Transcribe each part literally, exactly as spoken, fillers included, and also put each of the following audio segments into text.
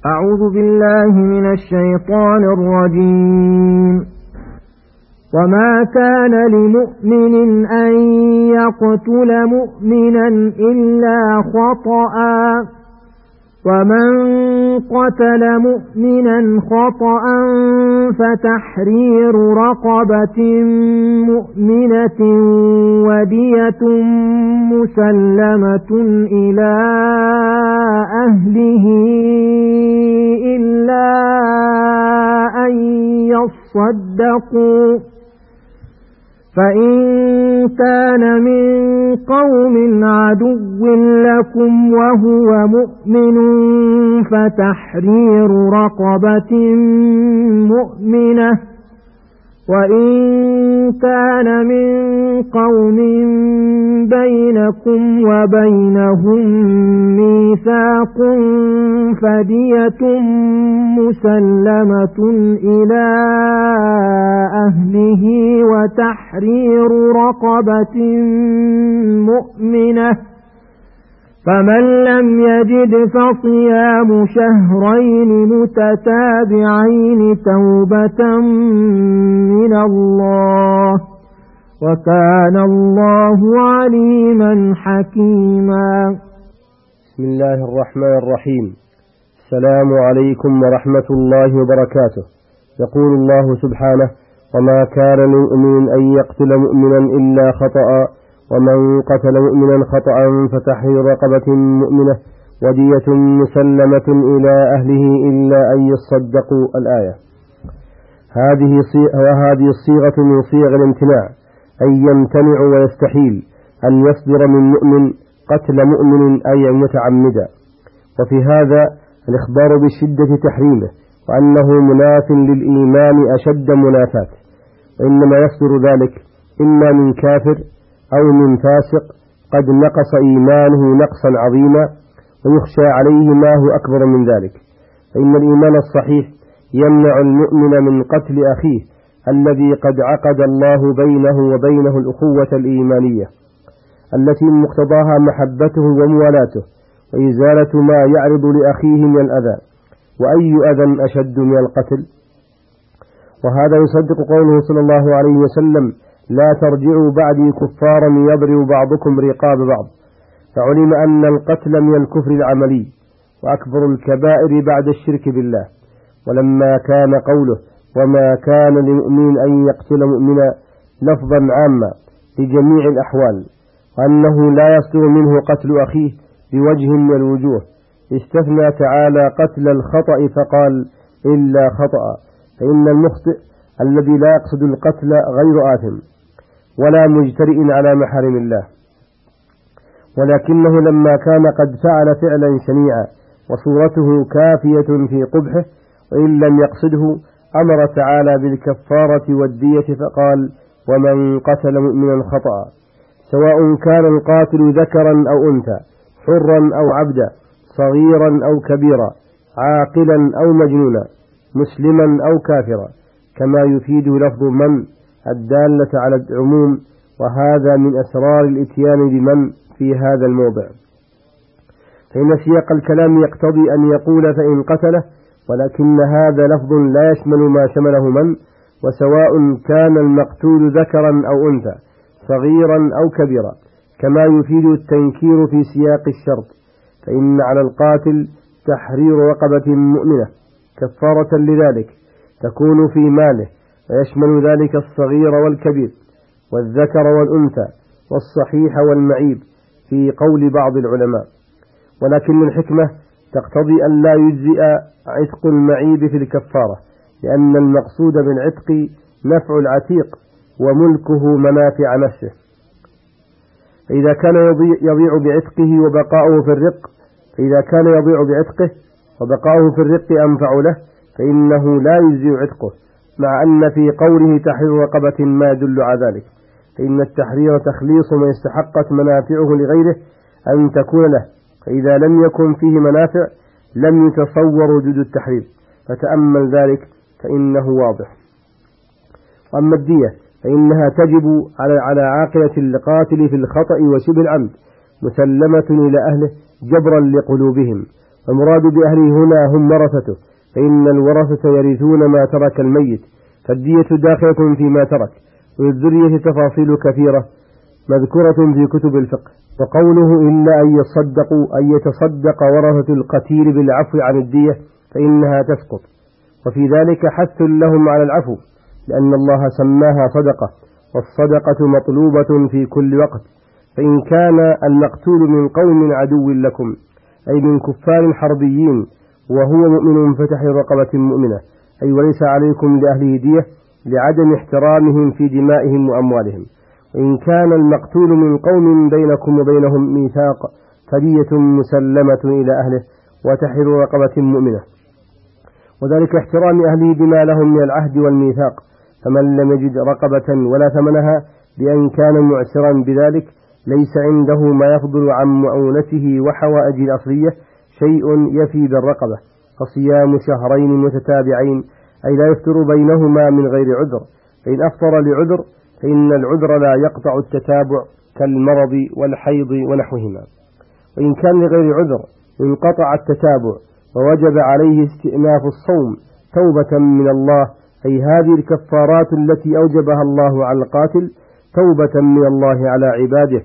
أعوذ بالله من الشيطان الرجيم. وما كان لمؤمن أن يقتل مؤمنا إلا خطأ، ومن قتل مؤمنا خطأ فتحرير رقبة مؤمنة ودية مسلمة إلى أهله إلا أن يصدقوا، فإن كان من قوم عدو لكم وهو مؤمن فتحرير رقبة مؤمنة، وإن كان من قوم بينكم وبينهم ميثاق فدية مسلمة إلى أهله وتحرير رقبة مؤمنة، فمن لم يجد فصيام شهرين متتابعين توبة من الله، وكان الله عليما حكيما. بسم الله الرحمن الرحيم. السلام عليكم ورحمة الله وبركاته. يقول الله سبحانه: وما كان لمؤمن أن يقتل مؤمنا إلا خطأ، ومن قتل مؤمنا خطأ فتحرير رقبة مؤمنة ودية مسلمة إلى أهله إلا أن يصدقوا. الآية. هذه وهذه الصيغة من صيغ الامتناع، أن يمتنع ويستحيل أن يصدر من مؤمن قتل مؤمن أي متعمدا، وفي هذا الإخبار بشدة تحريمه وأنه مناف للإيمان أشد منافات، وإنما يصدر ذلك إما من كافر أو من فاسق قد نقص إيمانه نقصا عظيما ويخشى عليه ما هو أكبر من ذلك، فإن الإيمان الصحيح يمنع المؤمن من قتل أخيه الذي قد عقد الله بينه وبينه الأخوة الإيمانية التي مقتضاها محبته وموالاته وإزالة ما يعرض لأخيه من الأذى، وأي أذى أشد من القتل؟ وهذا يصدق قوله صلى الله عليه وسلم: لا ترجعوا بعدي كفارا يضرب بعضكم رقاب بعض، فعلم أن القتل من الكفر العملي وأكبر الكبائر بعد الشرك بالله. ولما كان قوله وما كان لمؤمن أن يقتل مؤمنا لفظا عاما لجميع الأحوال، وأنه لا يصدر منه قتل أخيه بوجه من الوجوه، استثنى تعالى قتل الخطأ فقال: إلا خطأ، فإن المخطئ الذي لا يقصد القتل غير آثم ولا مجترئ على محارم الله، ولكنه لما كان قد فعل فعلا شنيعا وصورته كافية في قبحه وإن لم يقصده أمر تعالى بالكفارة والدية فقال: ومن قتل مؤمنا خطأ، سواء كان القاتل ذكرا أو أنثى، حرا أو عبدا، صغيرا أو كبيرا، عاقلا أو مجنونا، مسلما أو كافرا، كما يفيد لفظ من الدالة على العموم، وهذا من أسرار الإتيان بمن في هذا الموضع، فإن سياق الكلام يقتضي أن يقول فإن قتله، ولكن هذا لفظ لا يشمل ما شمله من، وسواء كان المقتول ذكرا أو أنثى، صغيرا أو كبيرا، كما يفيد التنكير في سياق الشرط، فإن على القاتل تحرير رقبة مؤمنة كفارة لذلك تكون في ماله، ويشمل ذلك الصغير والكبير والذكر والأنثى والصحيح والمعيب في قول بعض العلماء، ولكن الحكمة تقتضي أن لا يجزئ عتق المعيب في الكفارة، لأن المقصود بالعتق نفع العتيق وملكه منافع نفسه، فإذا كان يضيع بعتقه وبقاؤه في الرق فإذا كان يضيع بعتقه وبقاؤه في الرق أنفع له فإنه لا يجزئ عتقه، مع أن في قوله تحرير رقبة ما يدل على ذلك، فإن التحرير تخليص ما استحقت منافعه لغيره أن تكون له، فإذا لم يكن فيه منافع لم يتصور وجود التحرير، فتأمل ذلك فإنه واضح. وأما الدية فإنها تجب على على عاقلة القاتل في الخطأ وشبه العمد مسلمة إلى أهله جبرا لقلوبهم، المراد بأهله هنا هم ورثته، فإن الورثة يرثون ما ترك الميت، فالدية داخلة فيما ترك. وللذرية تفاصيل كثيرة مذكورة في كتب الفقه. وقوله إلا أن يصدقوا أن يتصدق ورثة القتيل بالعفو عن الدية فإنها تسقط، وفي ذلك حث لهم على العفو، لأن الله سماها صدقة، والصدقة مطلوبة في كل وقت. فإن كان المقتول من قوم عدو لكم، أي من كفار حربيين، وهو مؤمن فتحرير رقبة مؤمنة، أي وليس عليكم لأهله دية لعدم احترامهم في دمائهم وأموالهم. وإن كان المقتول من قوم بينكم وبينهم ميثاق فدية مسلمة إلى أهله وتحرير رقبة مؤمنة، وذلك احترام أهله بما لهم من العهد والميثاق. فمن لم يجد رقبة ولا ثمنها بأن كان معسرا بذلك ليس عنده ما يفضل عن مؤونته وحوائج الأصلية شيء يفي بالرقبة، فصيام شهرين متتابعين، أي لا يفطر بينهما من غير عذر، فإن أفطر لعذر فإن العذر لا يقطع التتابع كالمرض والحيض ونحوهما. وإن كان لغير عذر انقطع التتابع ووجب عليه استئناف الصوم توبة من الله، أي هذه الكفارات التي أوجبها الله على القاتل توبة من الله على عباده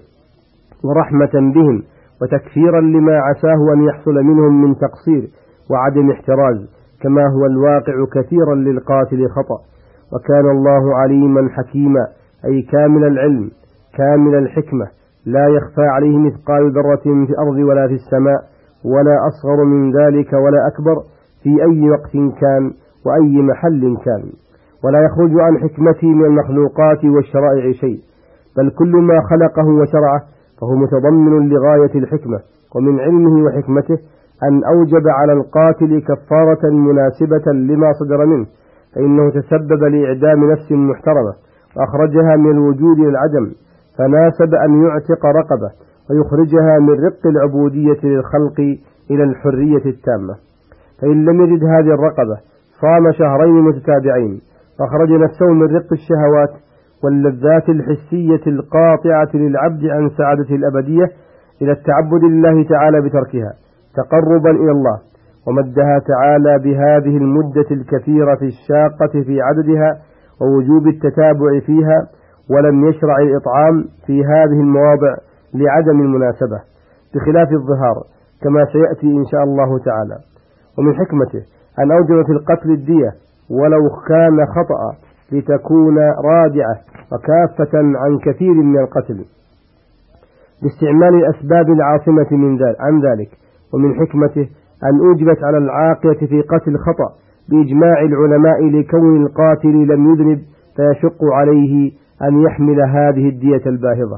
ورحمة بهم وتكفيرا لما عساه أن يحصل منهم من تقصير وعدم احتراز، كما هو الواقع كثيرا للقاتل خطأ. وكان الله عليما حكيما، أي كامل العلم كامل الحكمة، لا يخفى عليه مثقال ذرة في الأرض ولا في السماء، ولا أصغر من ذلك ولا أكبر، في أي وقت كان وأي محل كان، ولا يخرج عن حكمته من المخلوقات والشرائع شيء، بل كل ما خلقه وشرعه فهو متضمن لغاية الحكمة. ومن علمه وحكمته أن أوجب على القاتل كفارة مناسبة لما صدر منه، فإنه تسبب لإعدام نفس محترمة وأخرجها من الوجود إلى العدم، فناسب أن يعتق رقبة ويخرجها من رق العبودية للخلق إلى الحرية التامة. فإن لم يجد هذه الرقبة صام شهرين متتابعين وأخرج نفسه من رق الشهوات واللذات الحسية القاطعة للعبد عن سعادته الأبدية إلى التعبد لله تعالى بتركها تقربا إلى الله، ومدها تعالى بهذه المدة الكثيرة الشاقة في عددها ووجوب التتابع فيها، ولم يشرع الإطعام في هذه المواضع لعدم المناسبة بخلاف الظهار كما سيأتي إن شاء الله تعالى. ومن حكمته أن أوجب في القتل الدية ولو كان خطأ لتكون رادعة وكافة عن كثير من القتل باستعمال الأسباب العاصمة من ذلك عن ذلك. ومن حكمته أن أوجبت على العاقلة في قتل خطأ بإجماع العلماء لكون القاتل لم يذنب فيشق عليه أن يحمل هذه الدية الباهظة،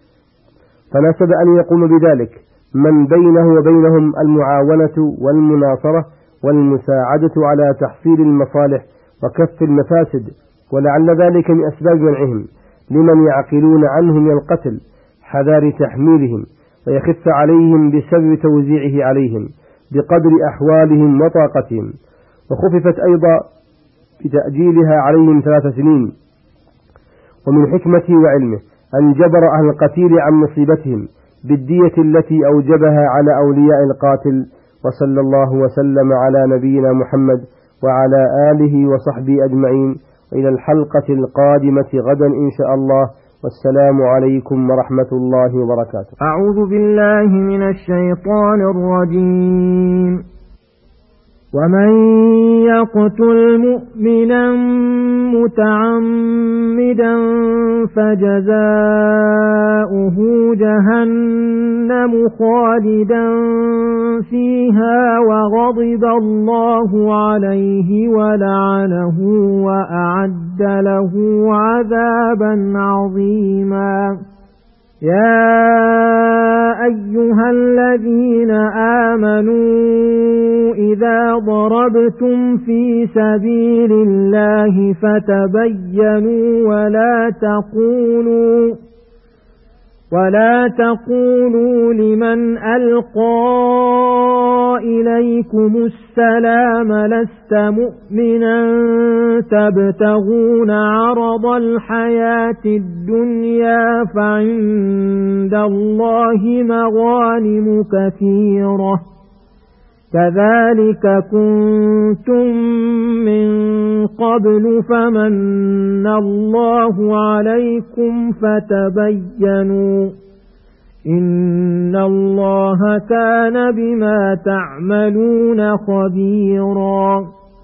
فناسب أن يقوم بذلك من بينه وبينهم المعاونة والمناصرة والمساعدة على تحصيل المصالح وكف المفاسد، ولعل ذلك من أسباب منعهم لمن يعقلون عنه من القتل حذار تحميلهم، ويخف عليهم بسبب توزيعه عليهم بقدر أحوالهم وطاقتهم. وخففت أيضا بتأجيلها عليهم ثلاث سنين. ومن حكمته وعلمه أن جبر أهل القتيل عن مصيبتهم بالدية التي أوجبها على أولياء القاتل. وصلى الله وسلم على نبينا محمد وعلى آله وصحبه أجمعين، إلى الحلقة القادمة غدا إن شاء الله، والسلام عليكم ورحمة الله وبركاته. أعوذ بالله من الشيطان الرجيم. ومن يقتل مؤمنا متعمدا فجزاؤه جهنم خالدا فيها وغضب الله عليه ولعنه وأعد له عذابا عظيما. يا أيها الذين آمنوا إذا ضربتم في سبيل الله فتبينوا ولا تقولوا ولا تقولوا لمن ألقى إليكم السلام لست مؤمنا تبتغون عرض الحياة الدنيا فعند الله مغانم كثيرة كذلك كنتم من قبل فمن الله عليكم فتبينوا إن الله كان بما تعملون خبيرا.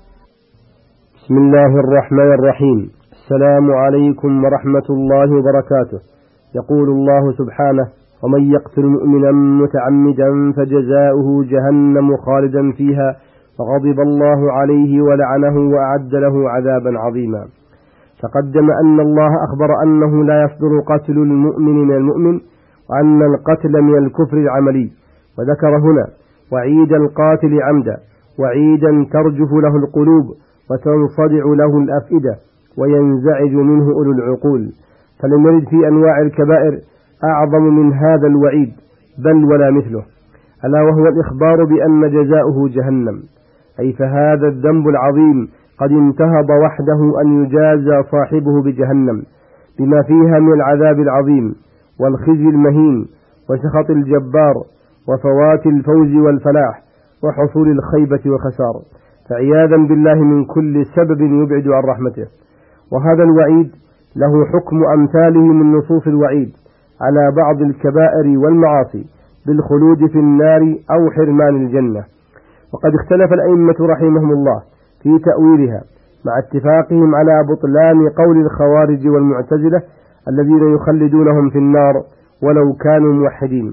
بسم الله الرحمن الرحيم. السلام عليكم ورحمة الله وبركاته. يقول الله سبحانه: ومن يقتل مؤمنا متعمدا فجزاؤه جهنم خالدا فيها فغضب الله عليه ولعنه وأعد له عذابا عظيما. تقدم أن الله أخبر أنه لا يصدر قتل المؤمن من المؤمن، وأن القتل من الكفر العملي، وذكر هنا وعيد القاتل عمدا، وعيدا ترجف له القلوب وتنصدع له الأفئدة وينزعج منه أولو العقول، فلم يرد في أنواع الكبائر أعظم من هذا الوعيد بل ولا مثله، ألا وهو الإخبار بأن جزاؤه جهنم، أي فهذا الذنب العظيم قد انتهض وحده أن يجازى صاحبه بجهنم بما فيها من العذاب العظيم والخزي المهين وسخط الجبار وفوات الفوز والفلاح وحصول الخيبة والخسار، فعياذا بالله من كل سبب يبعد عن رحمته. وهذا الوعيد له حكم أمثاله من نصوص الوعيد على بعض الكبائر والمعاصي بالخلود في النار أو حرمان الجنة. وقد اختلف الأئمة رحمهم الله في تأويلها، مع اتفاقهم على بطلان قول الخوارج والمعتزلة الذين يخلدونهم في النار ولو كانوا موحدين.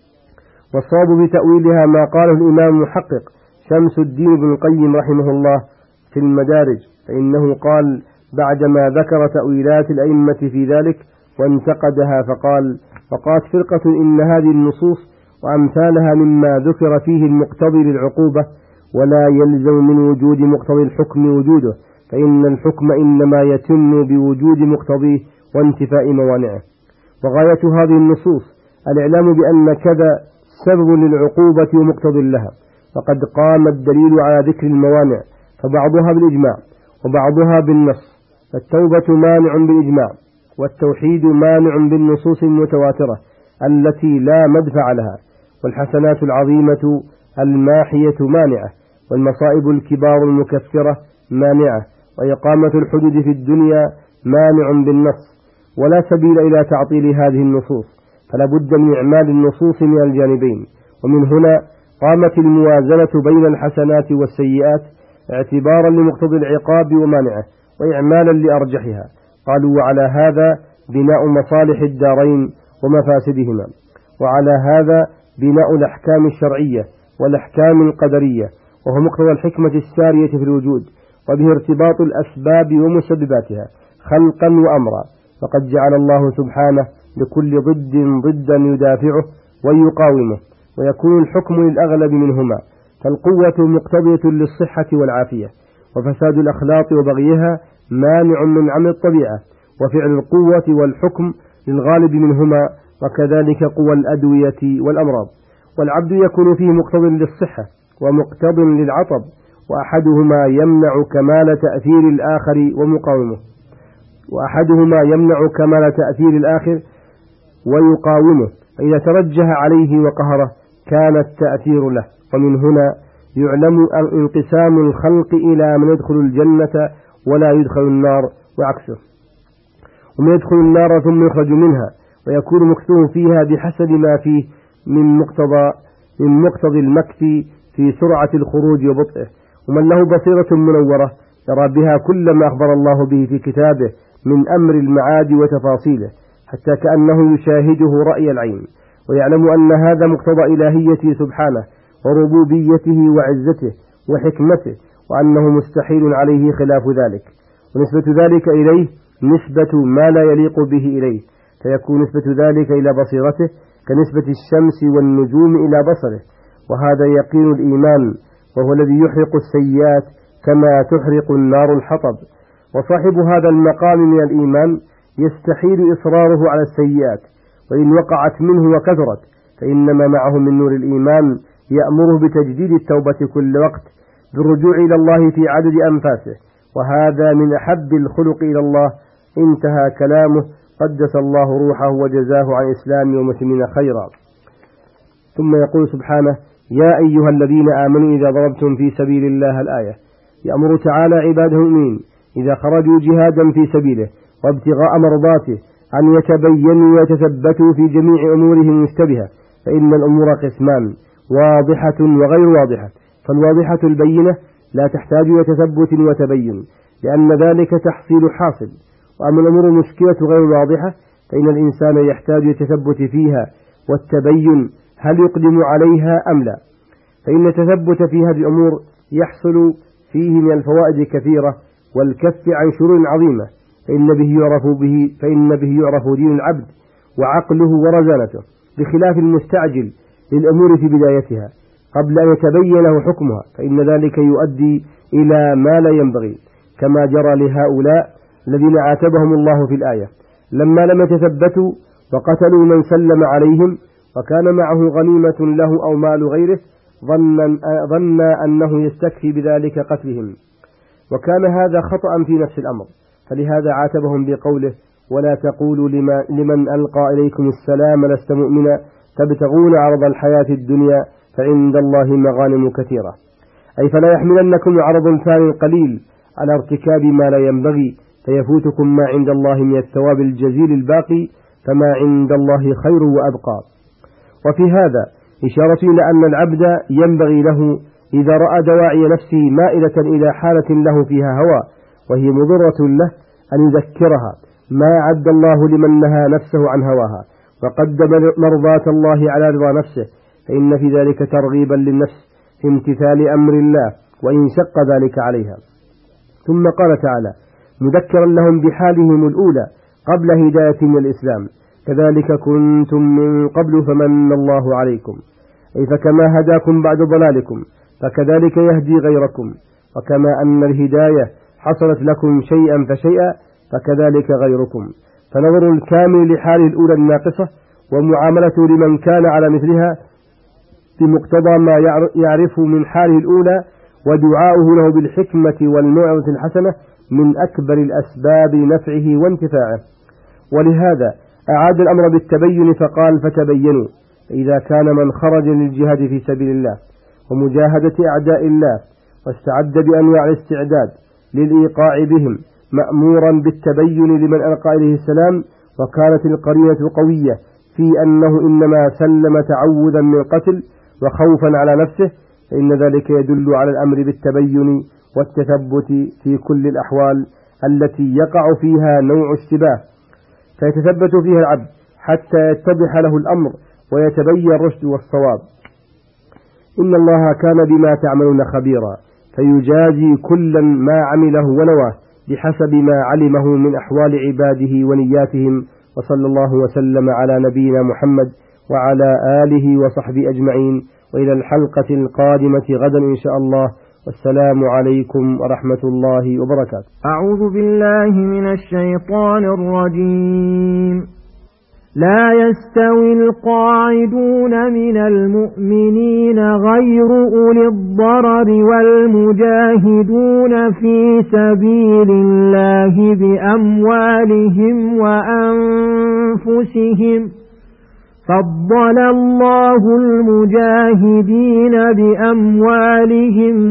والصواب بتأويلها ما قاله الإمام المحقق شمس الدين بن القيم رحمه الله في المدارج، فإنه قال بعدما ذكر تأويلات الأئمة في ذلك وانتقدها فقال: فقالت فرقة إن هذه النصوص وأمثالها مما ذكر فيه المقتضي للعقوبة، ولا يلزم من وجود مقتضي الحكم وجوده، فإن الحكم إنما يتم بوجود مقتضيه وانتفاء موانعه. وغاية هذه النصوص الإعلام بأن كذا سبب للعقوبة ومقتضي لها، فقد قام الدليل على ذكر الموانع، فبعضها بالإجماع وبعضها بالنص، فالتوبة مانع بالإجماع، والتوحيد مانع بالنصوص المتواترة التي لا مدفع لها، والحسنات العظيمة الماحية مانعة، والمصائب الكبار المكفرة مانعة، وإقامة الحدود في الدنيا مانع بالنص، ولا سبيل إلى تعطيل هذه النصوص، فلا بد من إعمال النصوص من الجانبين. ومن هنا قامت الموازنة بين الحسنات والسيئات اعتبارا لمقتضي العقاب ومانعه، وإعمالا لأرجحها. قالوا: وعلى هذا بناء مصالح الدارين ومفاسدهما، وعلى هذا بناء الأحكام الشرعية والأحكام القدرية، وهو مقتضى الحكمة السارية في الوجود، وبه ارتباط الأسباب ومسبباتها خلقا وأمرا. فقد جعل الله سبحانه لكل ضد ضدا يدافعه ويقاومه، ويكون الحكم للأغلب منهما، فالقوة مقتضية للصحة والعافية، وفساد الأخلاق وبغيها مانع من عمل الطبيعة، وفعل القوة والحكم للغالب منهما، وكذلك قوى الأدوية والأمراض. والعبد يكون فيه مقتض للصحة ومقتض للعطب، وأحدهما يمنع كمال تأثير الآخر ومقاومه وأحدهما يمنع كمال تأثير الآخر ويقاومه، فإذا ترجح عليه وقهره كان التأثير له. ومن هنا يعلم انقسام الخلق إلى من يدخل الجنة ولا يدخل النار، وعكسه، ومن يدخل النار ثم يخرج منها، ويكون مكثه فيها بحسب ما فيه من مقتضى من مقتضى المكث في سرعة الخروج وبطئه. ومن له بصيرة منورة يرى بها كل ما أخبر الله به في كتابه من أمر المعاد وتفاصيله، حتى كأنه يشاهده رأي العين، ويعلم أن هذا مقتضى إلهيته سبحانه وربوبيته وعزته وحكمته، وأنه مستحيل عليه خلاف ذلك، ونسبة ذلك إليه نسبة ما لا يليق به إليه، فيكون نسبة ذلك إلى بصيرته كنسبة الشمس والنجوم إلى بصره. وهذا يقين الإيمان، وهو الذي يحرق السيئات كما تحرق النار الحطب. وصاحب هذا المقام من الإيمان يستحيل إصراره على السيئات، وإن وقعت منه وكثرت فإنما معه من نور الإيمان يأمره بتجديد التوبة كل وقت بالرجوع إلى الله في عدد أنفاسه، وهذا من أحب الخلق إلى الله. انتهى كلامه، قدس الله روحه وجزاه عن الإسلام والمسلمين خيرا. ثم يقول سبحانه: يا أيها الذين آمنوا إذا ضربتم في سبيل الله الآية. يأمر تعالى عباده المؤمنين إذا خرجوا جهادا في سبيله وابتغاء مرضاته أن يتبينوا ويتثبتوا في جميع أمورهم المشتبهة، فإن الأمور قسمان: واضحة وغير واضحة. فالواضحة البينة لا تحتاج إلى تثبت وتبين لأن ذلك تحصيل حاصل، وأما الأمور المشكلة غير واضحة فإن الإنسان يحتاج إلى التثبت فيها والتبين هل يقدم عليها أم لا. فإن التثبت في هذه الأمور يحصل فيه من الفوائد كثيرة والكف عن شرور عظيمة، فإن به يعرف به فإن به يعرف دين العبد وعقله ورزانته، بخلاف المستعجل للأمور في بدايتها قبل أن يتبين له حكمها، فإن ذلك يؤدي إلى ما لا ينبغي، كما جرى لهؤلاء الذين عاتبهم الله في الآية لما لم يتثبتوا وقتلوا من سلم عليهم وكان معه غنيمة له أو مال غيره، ظن ظن أنه يستكفي بذلك قتلهم، وكان هذا خطأ في نفس الأمر، فلهذا عاتبهم بقوله: ولا تقولوا لما لمن ألقى إليكم السلام لست مؤمنا تبتغون عرض الحياة الدنيا فعند الله مغانم كثيرة. أي فلا يحملنكم عرض ثاني قليل على ارتكاب ما لا ينبغي فيفوتكم ما عند الله من الثواب الجزيل الباقي، فما عند الله خير وأبقى. وفي هذا إشارة إلى أن العبد ينبغي له إذا رأى دواعي نفسه مائلة إلى حالة له فيها هوى وهي مضرة له أن يذكرها ما أعد الله لمن نهى نفسه عن هواها وقدم مرضاة الله على رضا نفسه، فإن في ذلك ترغيبا للنفس في امتثال أمر الله وإن شق ذلك عليها. ثم قال تعالى مذكرا لهم بحالهم الأولى قبل هداية الإسلام: كذلك كنتم من قبل فمن الله عليكم. أي فكما هداكم بعد ضلالكم فكذلك يهدي غيركم، وكما أن الهداية حصلت لكم شيئا فشيئا فكذلك غيركم. فنظر الكامل لحاله الأولى الناقصة ومعاملته لمن كان على مثلها بمقتضى ما يعرف من حاله الأولى ودعاؤه له بالحكمة والموعظة الحسنة من أكبر الأسباب نفعه وانتفاعه. ولهذا أعاد الأمر بالتبين فقال: فتبينوا. إذا كان من خرج للجهاد في سبيل الله ومجاهدة أعداء الله واستعد بأنواع الاستعداد للإيقاع بهم مأمورا بالتبين لمن ألقى إليه السلام، وكانت القرينة قوية في أنه إنما سلم تعوذا من قتل وخوفا على نفسه، فإن ذلك يدل على الأمر بالتبين والتثبت في كل الأحوال التي يقع فيها نوع اشتباه، فيتثبت فيها العبد حتى يتضح له الأمر ويتبين الرشد والصواب. إن الله كان بما تعملون خبيرا، فيجازي كلا ما عمله ونواه بحسب ما علمه من أحوال عباده ونياتهم. وصلى الله وسلم على نبينا محمد وعلى آله وصحبه أجمعين، وإلى الحلقة القادمة غدا إن شاء الله، والسلام عليكم ورحمة الله وبركاته. أعوذ بالله من الشيطان الرجيم. لا يستوي القاعدون من المؤمنين غير أولي الضرر والمجاهدون في سبيل الله بأموالهم وأنفسهم، فضل الله المجاهدين بأموالهم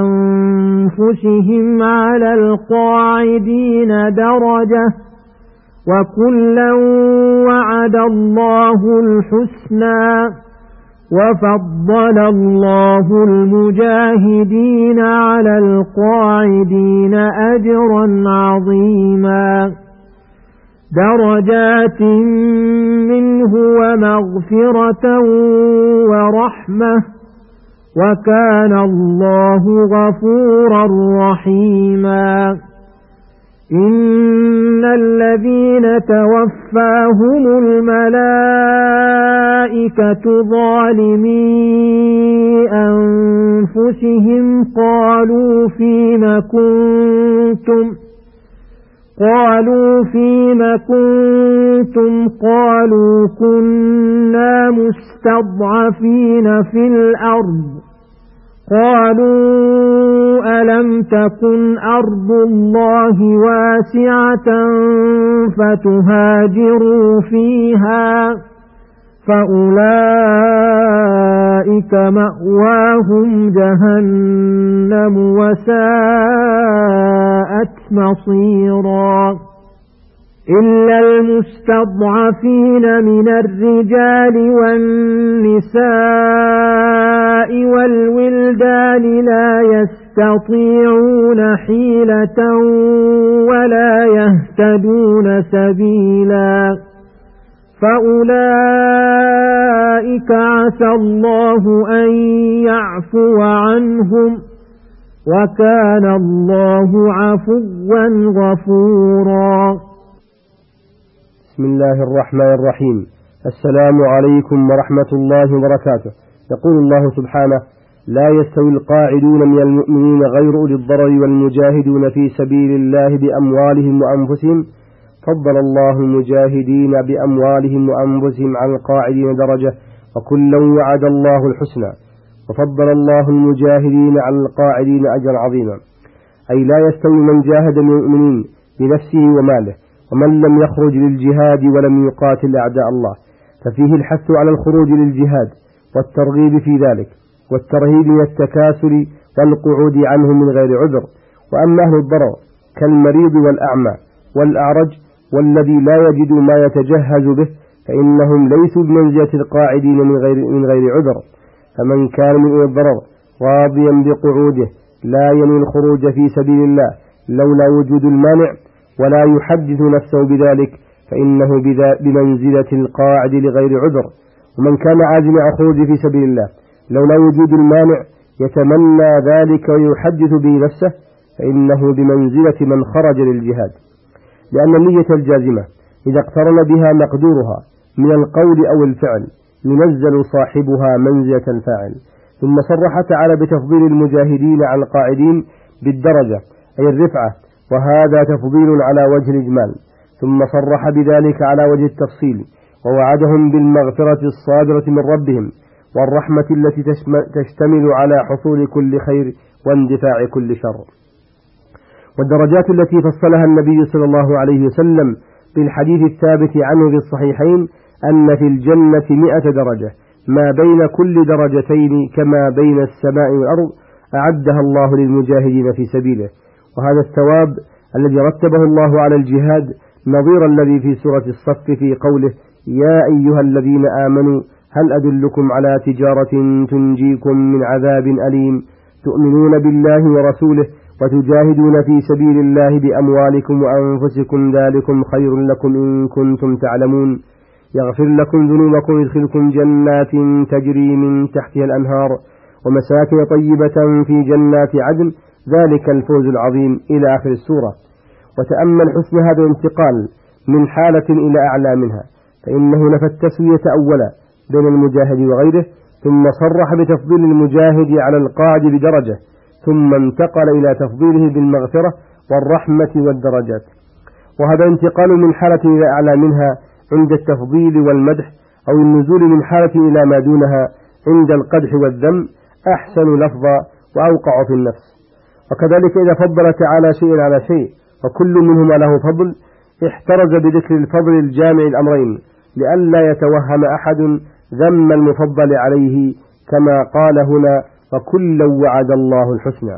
وأنفسهم على القاعدين درجة، وكلا وعد الله الحسنى، وفضل الله المجاهدين على القاعدين أجرا عظيما، درجات منه ومغفرة ورحمة، وكان الله غفورا رحيما. إن الذين توفاهم الملائكة ظالمي أنفسهم قالوا فيم كنتم قالوا فيم كنتم قالوا كنا مستضعفين في الأرض، قالوا ألم تكن أرض الله واسعة فتهاجروا فيها، فأولئك مأواهم جهنم وساءت مصيرا إلا المستضعفين من الرجال والنساء والولدان لا يستطيعون حيلة ولا يهتدون سبيلا فأولئك عسى الله أن يعفو عنهم وكان الله عفوا غفورا. بسم الله الرحمن الرحيم. السلام عليكم ورحمة الله وبركاته. يقول الله سبحانه: لا يستوي القاعدون من المؤمنين غير أولي الضرر والمجاهدون في سبيل الله بأموالهم وأنفسهم فضل الله المجاهدين بأموالهم وأنفسهم على القاعدين درجة وكلا وعد الله الحسنى وفضل الله المجاهدين على القاعدين أجرا عظيما. أي لا يستوي من جاهد من المؤمنين بنفسه وماله ومن لم يخرج للجهاد ولم يقاتل أعداء الله، ففيه الحث على الخروج للجهاد والترغيب في ذلك والترهيب من التكاسل والقعود عنه من غير عذر. وأما أهل الضرر كالمريض والأعمى والأعرج والذي لا يجد ما يتجهز به فإنهم ليسوا بمنزلة القاعدين من غير, من غير عذر. فمن كان من أولي الضرر راضيا بقعوده لا ينوي الخروج في سبيل الله لولا وجود المانع ولا يحدث نفسه بذلك فإنه بمنزلة القاعد لغير عذر. ومن كان عازما على الخروج في سبيل الله لولا وجود المانع يتمنى ذلك ويحدث به نفسه فإنه بمنزلة من خرج للجهاد، لأن النية الجازمة إذا اقترن بها مقدورها من القول أو الفعل ينزل صاحبها منزلة الفاعل. ثم صرح تعالى بتفضيل المجاهدين على القاعدين بالدرجة أي الرفعة، وهذا تفضيل على وجه الإجمال. ثم صرح بذلك على وجه التفصيل ووعدهم بالمغفرة الصادرة من ربهم والرحمة التي تشتمل على حصول كل خير واندفاع كل شر. والدرجات التي فصلها النبي صلى الله عليه وسلم بالحديث الثابت عنه في الصحيحين أن في الجنة مئة درجة ما بين كل درجتين كما بين السماء والأرض أعدها الله للمجاهدين في سبيله. وهذا الثواب الذي رتبه الله على الجهاد نظير الذي في سورة الصف في قوله: يا أيها الذين آمنوا هل أدلكم على تجارة تنجيكم من عذاب أليم تؤمنون بالله ورسوله وتجاهدون في سبيل الله بأموالكم وأنفسكم ذلكم خير لكم إن كنتم تعلمون يغفر لكم ذنوبكم ويدخلكم جنات تجري من تحتها الأنهار ومساكن طيبة في جنات عدن ذلك الفوز العظيم إلى آخر السورة. وتأمل حسن هذا الانتقال من حالة إلى أعلى منها، فإنه نفى التسوية أولا بين المجاهد وغيره، ثم صرح بتفضيل المجاهد على القاعد بدرجة، ثم انتقل إلى تفضيله بالمغفرة والرحمة والدرجات. وهذا انتقال من حالة إلى أعلى منها عند التفضيل والمدح، أو النزول من حالة إلى ما دونها عند القدح والذم أحسن لفظا وأوقع في النفس. وكذلك إذا فضل تعالى شيء على شيء وكل منهما له فضل احترز بذكر الفضل الجامع الأمرين لئلا يتوهم أحد ذم المفضل عليه، كما قال هنا: وكلا وعد الله الحسنى.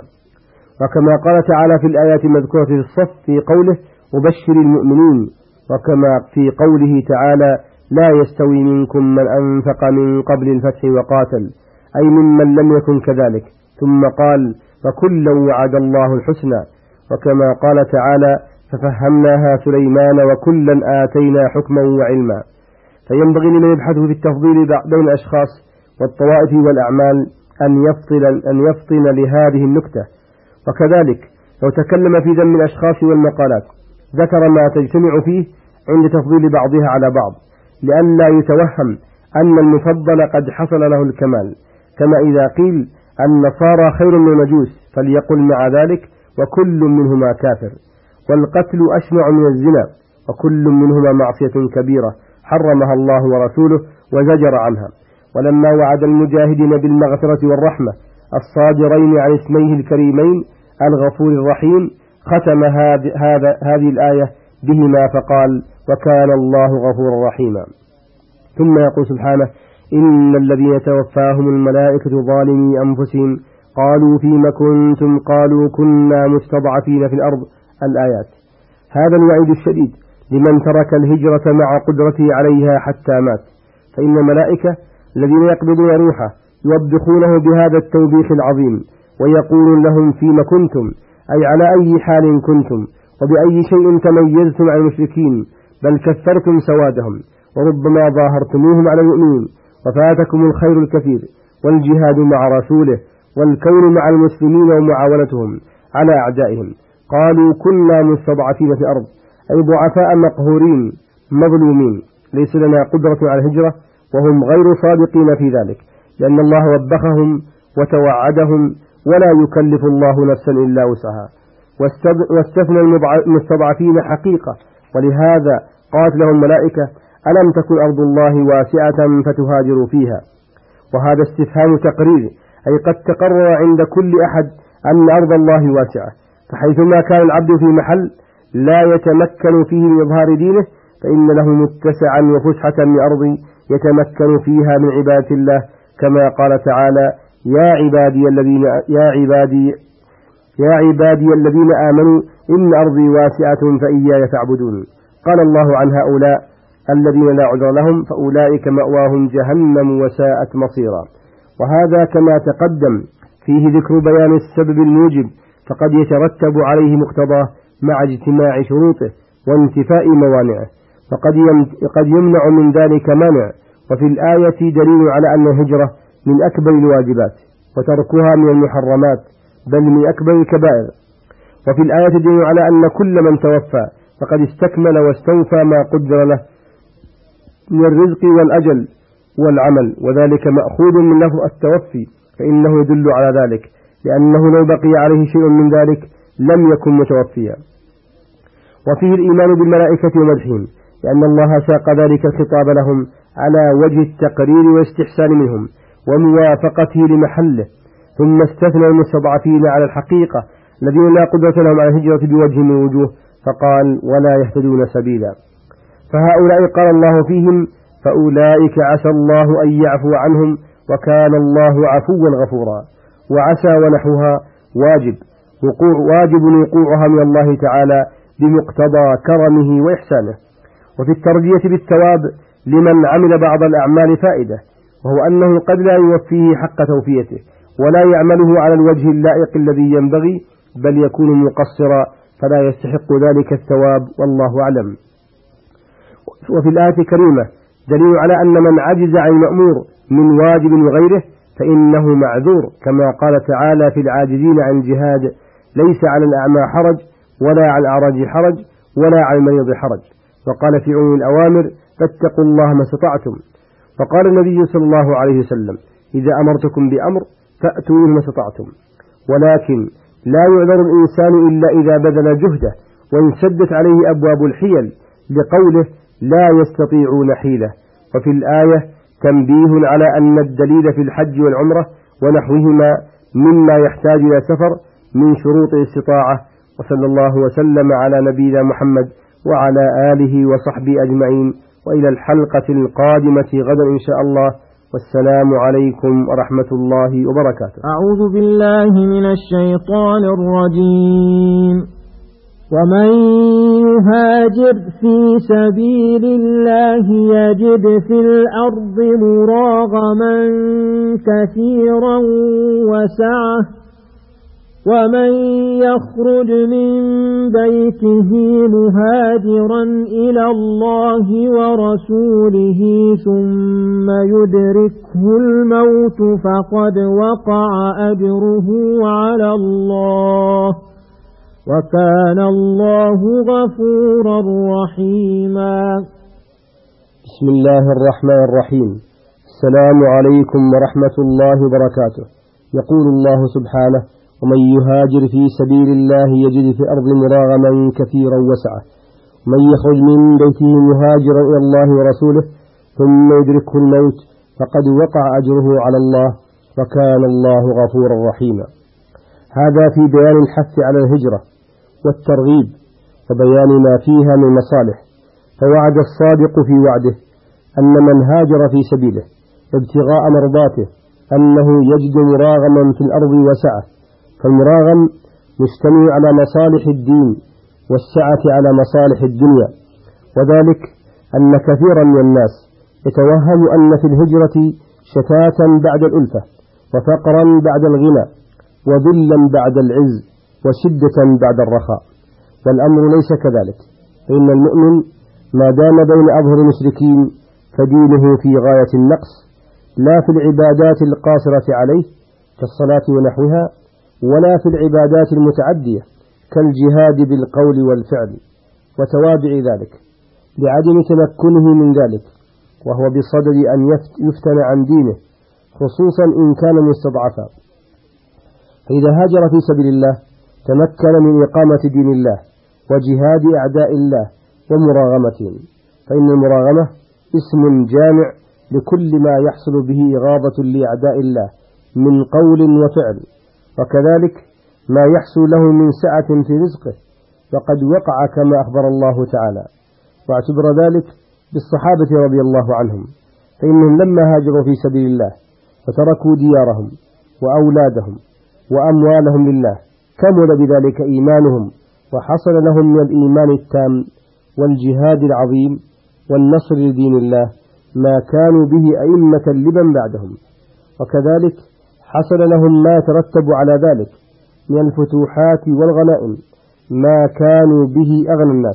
وكما قال تعالى في الآيات المذكورة في الصف في قوله: وبشر المؤمنين، وكما في قوله تعالى: لا يستوي منكم من أنفق من قبل الفتح وقاتل، أي ممن لم يكن كذلك. ثم قال: وكلا وعد الله الحسنى. وكما قال تعالى: ففهمناها سليمان وكلا آتينا حكما وعلما. فينبغي لمن يبحث في التفضيل بين الأشخاص والطوائف والأعمال أن يفطن, أن يفطن لهذه النكتة. وكذلك لو تكلم في ذم الأشخاص والمقالات ذكر ما تجتمع فيه عند تفضيل بعضها على بعض، لئلا يتوهم أن المفضل قد حصل له الكمال، كما إذا قيل النصارى خير من المجوس فليقل مع ذلك: وكل منهما كافر. والقتل أشنع من الزنا، وكل منهما معصية كبيرة حرمها الله ورسوله وزجر عنها. ولما وعد المجاهدين بالمغفرة والرحمة الصادرين عن اسميه الكريمين الغفور الرحيم ختم هذه الآية بهما فقال: وكان الله غفورا رحيما. ثم يقول سبحانه إن الذين توفاهم الملائكة ظالمي أنفسهم قالوا فيما كنتم قالوا كنا مستضعفين في الأرض الآيات. هذا الوعيد الشديد لمن ترك الهجرة مع قدرته عليها حتى مات، فإن الملائكة الذين يقبضون روحه يوبخونه بهذا التوبيخ العظيم ويقولون لهم فيما كنتم، أي على أي حال كنتم وبأي شيء تميزتم عن المشركين، بل كثرتم سوادهم وربما ظاهرتموهم على المؤمنين وفاتكم الخير الكثير والجهاد مع رسوله والكون مع المسلمين ومعاونتهم على أعدائهم. قالوا كنا مستضعفين في الأرض، أي ضعفاء مقهورين مظلومين ليس لنا قدرة على الهجرة، وهم غير صادقين في ذلك، لأن الله وبخهم وتوعدهم ولا يكلف الله نفسا إلا وسعها، واستثنى المستضعفين حقيقة، ولهذا قالت لهم الملائكة ألم تكن أرض الله واسعة فتهاجروا فيها. وهذا استفهام تقرير، أي قد تقرر عند كل أحد أن أرض الله واسعة، فحيثما كان العبد في محل لا يتمكن فيه من إظهار دينه فإن له متسعا وفسحة من أرض يتمكن فيها من عبادة الله، كما قال تعالى يا عبادي الذين يا عبادي يا عبادي الذين آمنوا إن أرضي واسعة فإياي فاعبدون. قال الله عن هؤلاء الذين لا عذر لهم فأولئك مأواهم جهنم وساءت مصيرا. وهذا كما تقدم فيه ذكر بيان السبب الموجب، فقد يترتب عليه مقتضاه مع اجتماع شروطه وانتفاء موانعه، فقد يمنع من ذلك مانع. وفي الآية دليل على أن الهجرة من أكبر الواجبات وتركها من المحرمات بل من أكبر الكبائر. وفي الآية دليل على أن كل من توفى فقد استكمل واستوفى ما قدر له من الرزق والأجل والعمل، وذلك مأخوذ من لفظ التوفي، فإنه يدل على ذلك، لأنه لو بقي عليه شيء من ذلك لم يكن متوفيا. وفيه الإيمان بالملائكة ومدحهم، لأن الله ساق ذلك الخطاب لهم على وجه التقرير والاستحسان منهم وموافقته لمحله، ثم استثنى المستضعفين على الحقيقة الذين لا قدرة لهم على الهجرة بوجه من الوجوه، فقال ولا يهتدون سبيلا. فهؤلاء قال الله فيهم فأولئك عسى الله أن يعفو عنهم وكان الله عفوا غفورا. وعسى ونحوها واجب وقوع واجب وقوعها من الله تعالى بمقتضى كرمه وإحسانه. وفي الترجية بالثواب لمن عمل بعض الأعمال فائدة، وهو أنه قد لا يوفيه حق توفيته ولا يعمله على الوجه اللائق الذي ينبغي، بل يكون مقصرا فلا يستحق ذلك الثواب، والله أعلم. وفي الآية الكريمة دليل على أن من عجز عن المأمور من واجب وغيره فإنه معذور، كما قال تعالى في العاجزين عن الجهاد ليس على الأعمى حرج ولا على الأعرج حرج ولا على المريض حرج. وقال في عموم الأوامر فاتقوا الله ما استطعتم. فقال النبي صلى الله عليه وسلم إذا أمرتكم بأمر فأتوا منه ما استطعتم، ولكن لا يعذر الإنسان إلا إذا بذل جهده وانسدت عليه أبواب الحيل، لقوله لا يستطيعون حيلة. وفي الآية تنبيه على أن الدليل في الحج والعمرة ونحوهما مما يحتاج إلى سفر من شروط الاستطاعة. وصلى الله وسلم على نبينا محمد وعلى آله وصحبه أجمعين، وإلى الحلقة القادمة غدا إن شاء الله، والسلام عليكم ورحمة الله وبركاته. أعوذ بالله من الشيطان الرجيم. ومن يهاجر في سبيل الله يجد في الأرض مراغما كثيرا وسعة، ومن يخرج من بيته مهاجرا إلى الله ورسوله ثم يدركه الموت فقد وقع أجره على الله، وكان الله غفورا رحيما. بسم الله الرحمن الرحيم. السلام عليكم ورحمة الله وبركاته. يقول الله سبحانه ومن يهاجر في سبيل الله يجد في الأرض مراغما كثيرا وسعة، من يخرج من بيته مهاجرا إلى الله ورسوله ثم يدركه الموت فقد وقع أجره على الله، وكان الله غفورا رحيما. هذا في بيان الحث على الهجرة والترغيب وبيان ما فيها من مصالح. فوعد الصادق في وعده أن من هاجر في سبيله ابتغاء مرضاته أنه يجد مراغما في الأرض وسعة، فالمراغم مجتمع على مصالح الدين والسعة على مصالح الدنيا، وذلك أن كثيرا من الناس يتوهم أن في الهجرة شتاتا بعد الألفة، وفقرا بعد الغنى، وذلا بعد العز، وشدة بعد الرخاء، والأمر ليس كذلك، فإن المؤمن ما دام بين أظهر المشركين فدينه في غاية النقص، لا في العبادات القاصرة عليه كالصلاة ونحوها، ولا في العبادات المتعدية كالجهاد بالقول والفعل وتوابع ذلك، لعدم تمكنه من ذلك، وهو بصدد أن يفتن عن دينه، خصوصا إن كان مستضعفا. فإذا هاجر في سبيل الله تمكن من إقامة دين الله وجهاد أعداء الله ومراغمتهم، فإن المراغمة اسم جامع لكل ما يحصل به إغاظة لأعداء الله من قول وفعل، وكذلك ما يحصل له من سعة في رزقه، وقد وقع كما أخبر الله تعالى، واعتبر ذلك بالصحابة رضي الله عنهم، فإنهم لما هاجروا في سبيل الله وتركوا ديارهم وأولادهم وأموالهم لله كمل بذلك إيمانهم، وحصل لهم من الإيمان التام والجهاد العظيم والنصر لدين الله ما كانوا به أئمة لمن بعدهم، وكذلك حصل لهم ما ترتب على ذلك من الفتوحات والغنائم ما كانوا به أغنى الناس.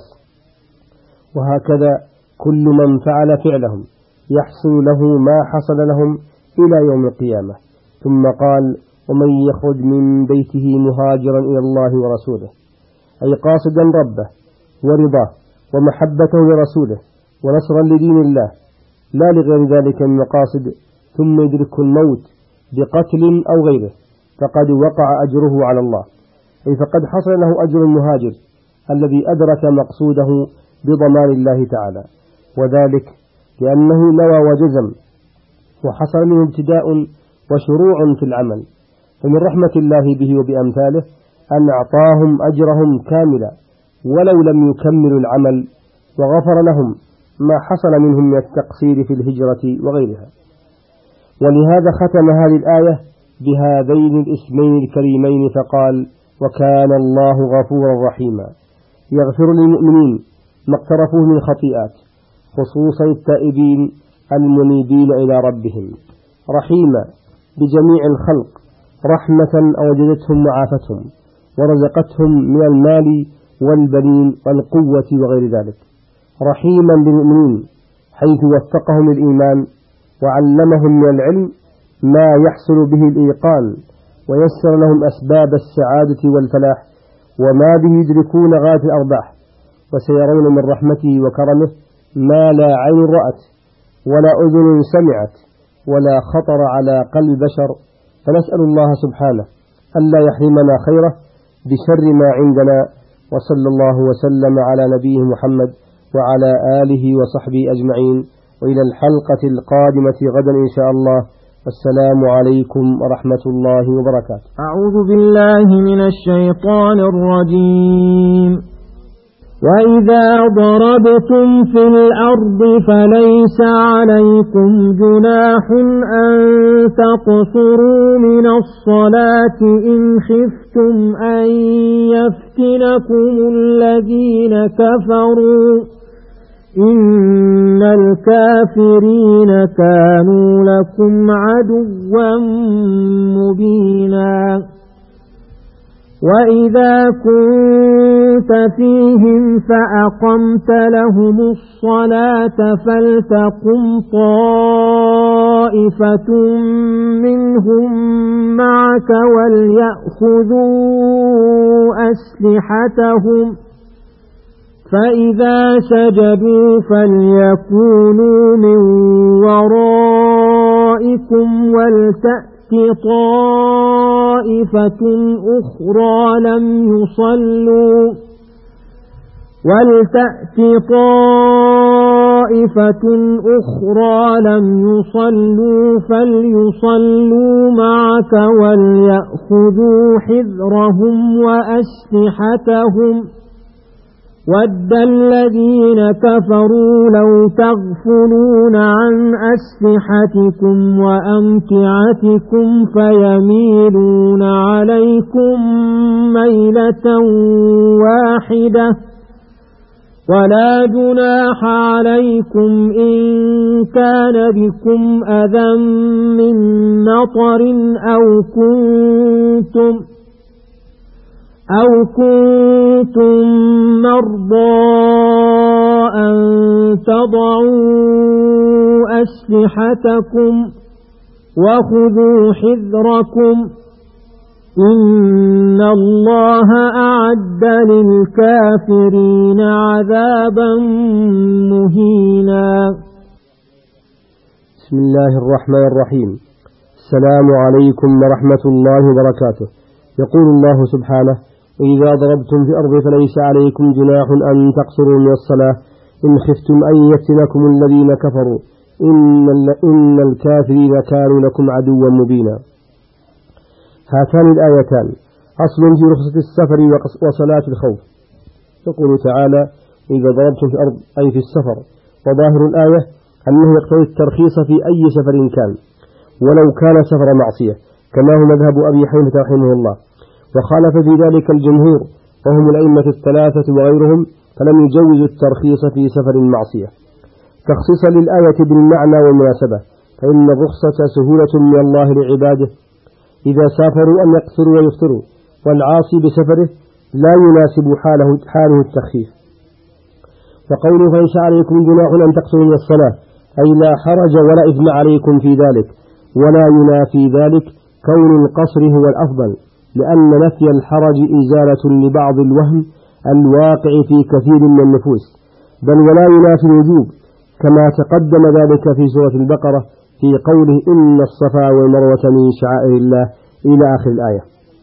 وهكذا كل من فعل فعلهم يحصل له ما حصل لهم إلى يوم القيامة. ثم قال: ومن يخرج من بيته مهاجرا إلى الله ورسوله، أي قاصدا ربه ورضاه ومحبته لرسوله ونصرا لدين الله، لا لغير ذلك من مقاصد، ثم يدرك الموت بقتل أو غيره، فقد وقع أجره على الله، أي فقد حصل له أجر المهاجر الذي أدرك مقصوده بضمان الله تعالى، وذلك لأنه نوى وجزم وحصل منه ابتداء وشروع في العمل، فمن رحمة الله به وبأمثاله أن أعطاهم أجرهم كاملا ولو لم يكملوا العمل، وغفر لهم ما حصل منهم من التقصير في الهجرة وغيرها. ولهذا ختم هذه الآية بهذين الاسمين الكريمين فقال: وكان الله غفورا رحيما، يغفر للمؤمنين ما اقترفوه من خطيئات، خصوصا التائبين المنيبين إلى ربهم، رحيما بجميع الخلق، رحمة أوجدتهم وعافتهم ورزقتهم من المال والبنين والقوة وغير ذلك، رحيما بالمؤمنين حيث وفقهم للإيمان وعلمهم من العلم ما يحصل به الإيقان، ويسر لهم أسباب السعادة والفلاح وما به يدركون غاية الأرباح، وسيرون من رحمته وكرمه ما لا عين رأت ولا أذن سمعت ولا خطر على قلب بشر. فنسأل الله سبحانه ألا يحرمنا خيره بشر ما عندنا، وصلى الله وسلم على نبيه محمد وعلى آله وصحبه أجمعين، وإلى الحلقة القادمة غدا إن شاء الله، والسلام عليكم ورحمة الله وبركاته. أعوذ بالله من الشيطان الرجيم. وإذا ضربتم في الأرض فليس عليكم جناح أن تقصروا من الصلاة إن خفتم أن يفتنكم الذين كفروا إن الكافرين كانوا لكم عدوا مبينا. وإذا كنت فيهم فأقمت لهم الصلاة فلتقم طائفة منهم معك وليأخذوا أسلحتهم، فإذا سجدوا فليكونوا من ورائكم ولتأت طائفة أخرى لم يصلوا ولتأت طائفة أخرى لم يصلوا فليصلوا معك وليأخذوا حذرهم وأسلحتهم وَدَّ الَّذِينَ كَفَرُوا لَوْ تَغْفُلُونَ عَنْ أَسْلِحَتِكُمْ وَأَمْتِعَتِكُمْ فَيَمِيلُونَ عَلَيْكُمْ مَيْلَةً وَاحِدَةً وَلَا جُنَاحَ عَلَيْكُمْ إِن كَانَ بِكُمْ أَذًى مِّن مَّطَرٍ أَوْ كُنتُمْ أَوْ كُنتُم مَّرْضَىٰ أَن تَضَعُوا أَسْلِحَتَكُمْ وَخُذُوا حِذْرَكُمْ إِنَّ اللَّهَ أَعَدَّ لِلْكَافِرِينَ عَذَابًا مُهِينًا. بسم الله الرحمن الرحيم. السلام عليكم ورحمة الله وبركاته. يقول الله سبحانه: إذا ضربتم في الأرض فليس عليكم جناح أن تقصروا من الصلاة إن خفتم أن يفتنكم الذين كفروا إن, إن الكافرين كانوا لكم عدوا مبينا. هاتان الآيتان أصل في رخصة السفر وصلاة الخوف. يقول تعالى: إذا ضربتم في الأرض أي في السفر، وظاهر الآية أنه يقتضي الترخيص في أي سفر كان ولو كان سفر معصية، كما هو مذهب أبي حنيفة رحمه الله، وخالف في ذلك الجمهور وهم الأئمة الثلاثة وغيرهم، فلم يجوزوا الترخيص في سفر المعصية تخصيصا للآية بالمعنى والمناسبة، فإن الرخصة سهولة من الله لعباده إذا سافروا أن يقصروا ويفطروا، والعاصي بسفره لا يناسب حاله, حاله التخفيف. فقوله: فليس عليكم جناح أن تقصروا من الصلاة، أي لا حرج ولا إثم عليكم في ذلك، ولا ينافي ذلك كون القصر هو الأفضل، لأن نفي الحرج إزالة لبعض الوهم الواقع في كثير من النفوس، بل ولا ينافي الوجوب، كما تقدم ذلك في سورة البقرة في قوله: إن الصفا والمروة من شعائر الله إلى آخر الآية.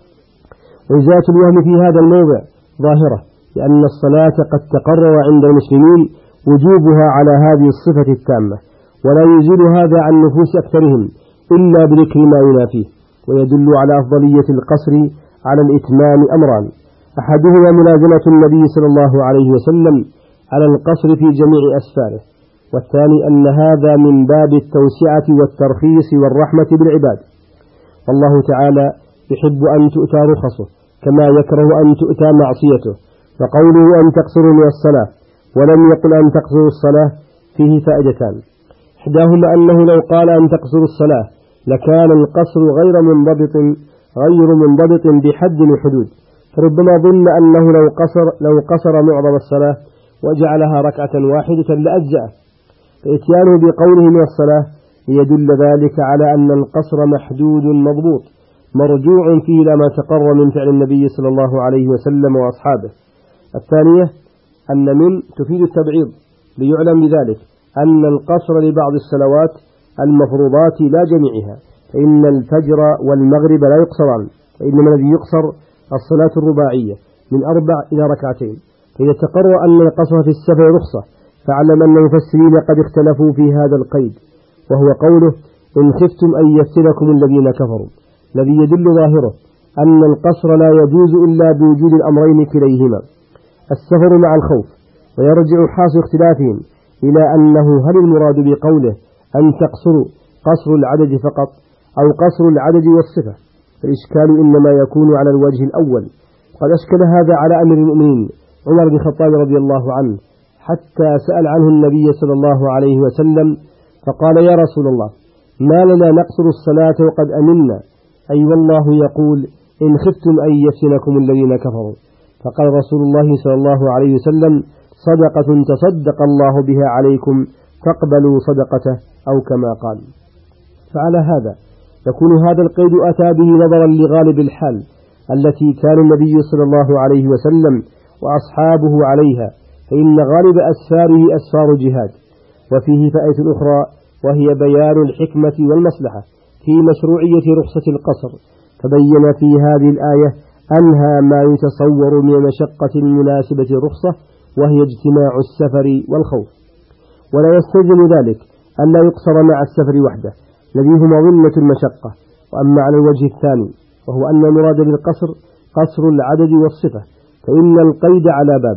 وإزالة الوهم في هذا الموضع ظاهرة، لأن الصلاة قد تقرر عند المسلمين وجوبها على هذه الصفة التامة، ولا يزيل هذا عن نفوس أكثرهم إلا بذكر ما ينافيه. ويدل على أفضلية القصر على الإتمام أمران: أحدهما ملازمة النبي صلى الله عليه وسلم على القصر في جميع أسفاره، والثاني أن هذا من باب التوسعة والترخيص والرحمة بالعباد، والله تعالى يحب أن تؤتى رخصه كما يكره أن تؤتى معصيته. فقوله أن تقصروا من الصلاة ولم يقل أن تقصروا الصلاة فيه فائدتان: إحداهما أنه لو قال أن تقصروا الصلاة لكان القصر غير منضبط غير منضبط بحد وحدود، فربما ظن أنه لو قصر لو قصر معظم الصلاة وجعلها ركعة واحدة لأجزأه، فإتيانه بقوله من الصلاة ليدل ذلك على أن القصر محدود مضبوط مرجوع فيه لما تقرر من فعل النبي صلى الله عليه وسلم وأصحابه. الثانية أن من تفيد التبعيض، ليعلم بذلك أن القصر لبعض الصلوات المفروضات لا جميعها، فإن الفجر والمغرب لا يقصران، فإنما الذي يقصر الصلاة الرباعية من أربع إلى ركعتين. فإذا تقرر أن القصر في السفر رخصة، فعلم أن المفسرين قد اختلفوا في هذا القيد، وهو قوله: إن خفتم أن يفتنكم الذين كفروا، الذي يدل ظاهره أن القصر لا يجوز إلا بوجود الأمرين كليهما، السفر مع الخوف. ويرجع حاصل اختلافهم إلى أنه هل المراد بقوله أن تقصروا قصر العدد فقط أو قصر العدد والصفة؟ فالإشكال إنما يكون على الوجه الأول. قد أشكل هذا على أمر المؤمنين عمر بن الخطاب رضي الله عنه، حتى سأل عنه النبي صلى الله عليه وسلم فقال: يا رسول الله، ما لنا نقصر الصلاة وقد أمنا؟ أي أيوة والله يقول: إن خفتم أن يفتنكم الذين كفروا. فقال رسول الله صلى الله عليه وسلم: صدقة تصدق الله بها عليكم فاقبلوا صدقته، أو كما قال. فعلى هذا يكون هذا القيد أتى به نظرا لغالب الحال التي كان النبي صلى الله عليه وسلم وأصحابه عليها، فإن غالب أسفاره أسفار جهاد. وفيه فائدة أخرى، وهي بيان الحكمة والمصلحة في مشروعية رخصة القصر، فبين في هذه الآية أنهى ما يتصور من مشقة المناسبة الرخصة، وهي اجتماع السفر والخوف. ولا يستلزم ذلك أن لا يقصر مع السفر وحده الذي هو مظنة المشقة. وأما على الوجه الثاني، وهو أن المراد بالقصر قصر العدد والصفة، فإن القيد على بابه،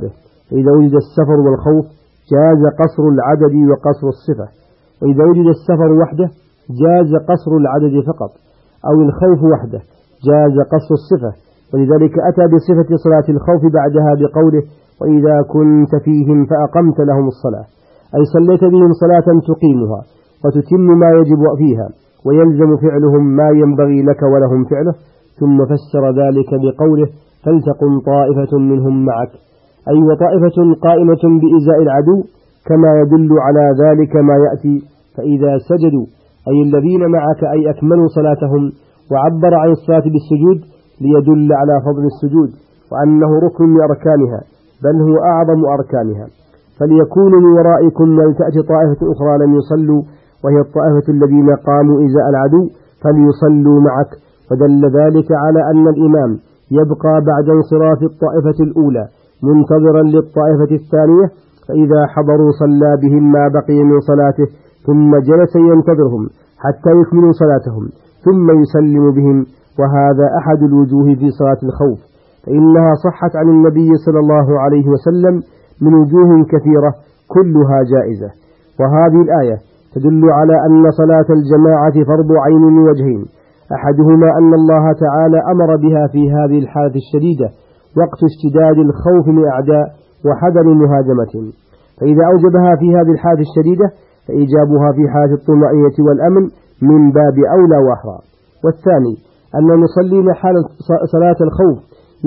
فإذا وجد السفر والخوف جاز قصر العدد وقصر الصفة، وإذا وجد السفر وحده جاز قصر العدد فقط، أو الخوف وحده جاز قصر الصفة. ولذلك أتى بصفة صلاة الخوف بعدها بقوله: وإذا كنت فيهم فأقمت لهم الصلاة، أي صليت بهم صلاة تقيمها وتتم ما يجب فيها ويلزم فعلهم ما ينبغي لك ولهم فعله. ثم فسر ذلك بقوله: فلتقم طائفة منهم معك، أي وطائفة قائمة بإزاء العدو، كما يدل على ذلك ما يأتي: فإذا سجدوا، أي الذين معك، أي أكملوا صلاتهم. وعبر عن الصلاة بالسجود ليدل على فضل السجود وأنه ركن من أركانها، بل هو أعظم أركانها. فليكونوا من ورائكم ولتأتي طائفة أخرى لم يصلوا، وهي الطائفة الذين قاموا إزاء العدو، فليصلوا معك. ودل ذلك على أن الإمام يبقى بعد انصراف الطائفة الأولى منتظرا للطائفة الثانية، فإذا حضروا صلى بهم ما بقي من صلاته، ثم جلس ينتظرهم حتى يكملوا صلاتهم ثم يسلم بهم. وهذا أحد الوجوه في صلاة الخوف، فإنها صحت عن النبي صلى الله عليه وسلم من وجوه كثيرة كلها جائزة. وهذه الآية تدل على أن صلاة الجماعة فرض عين من وجهين: أحدهما أن الله تعالى أمر بها في هذه الحالة الشديدة وقت اشتداد الخوف من أعداء وحذر مهاجمتهم، فإذا أوجبها في هذه الحالة الشديدة فإيجابها في حالة الطمأنينة والأمن من باب أولى وأحرى. والثاني أن المصلين حال صلاة الخوف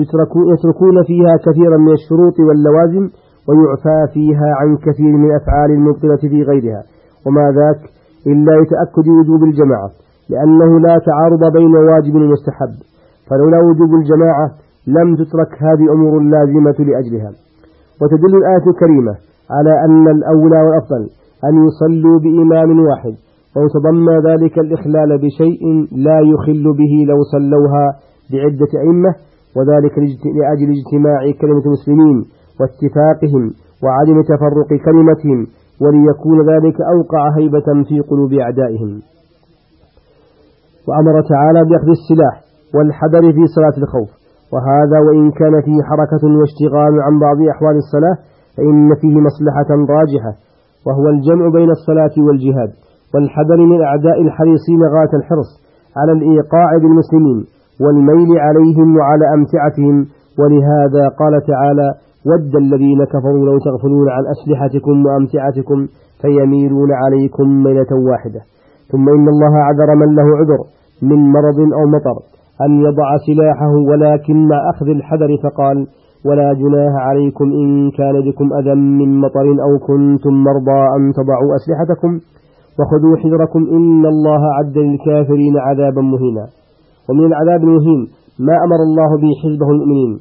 يتركون فيها كثيرا من الشروط واللوازم، ويعفى فيها عن كثير من أفعال المبطلة في غيرها، وما ذاك إلا يتأكد وجوب الجماعة، لأنه لا تعارض بين واجب ومستحب، فلولا وجوب الجماعة لم تترك هذه أمور اللازمة لأجلها. وتدل الآية الكريمة على أن الأولى والأفضل أن يصلوا بإمام واحد، ويتضمن ذلك الإخلال بشيء لا يخل به لو صلوها بعدة أئمة، وذلك لأجل اجتماع كلمة المسلمين واتفاقهم وعدم تفرق كلمتهم، وليكون ذلك أوقع هيبة في قلوب أعدائهم. وأمر تعالى بأخذ السلاح والحذر في صلاة الخوف، وهذا وإن كان فيه حركة واشتغال عن بعض أحوال الصلاة فإن فيه مصلحة راجحة، وهو الجمع بين الصلاة والجهاد، والحذر من أعداء الحريصين غاية الحرص على الإيقاع بالمسلمين والميل عليهم وعلى أمتعتهم. ولهذا قال تعالى: ود الذين كفروا لو تغفلون عن أسلحتكم وأمتعتكم فيميلون عليكم ميلة واحدة. ثم إن الله عذر من له عذر من مرض أو مطر أن يضع سلاحه، ولكن مع أخذ الحذر، فقال: ولا جناح عليكم إن كان بكم أذى من مطر أو كنتم مرضى أن تضعوا أسلحتكم وخذوا حذركم إن الله عد للكافرين عذابا مهينا. ومن العذاب المهين ما أمر الله به حزبه المؤمنين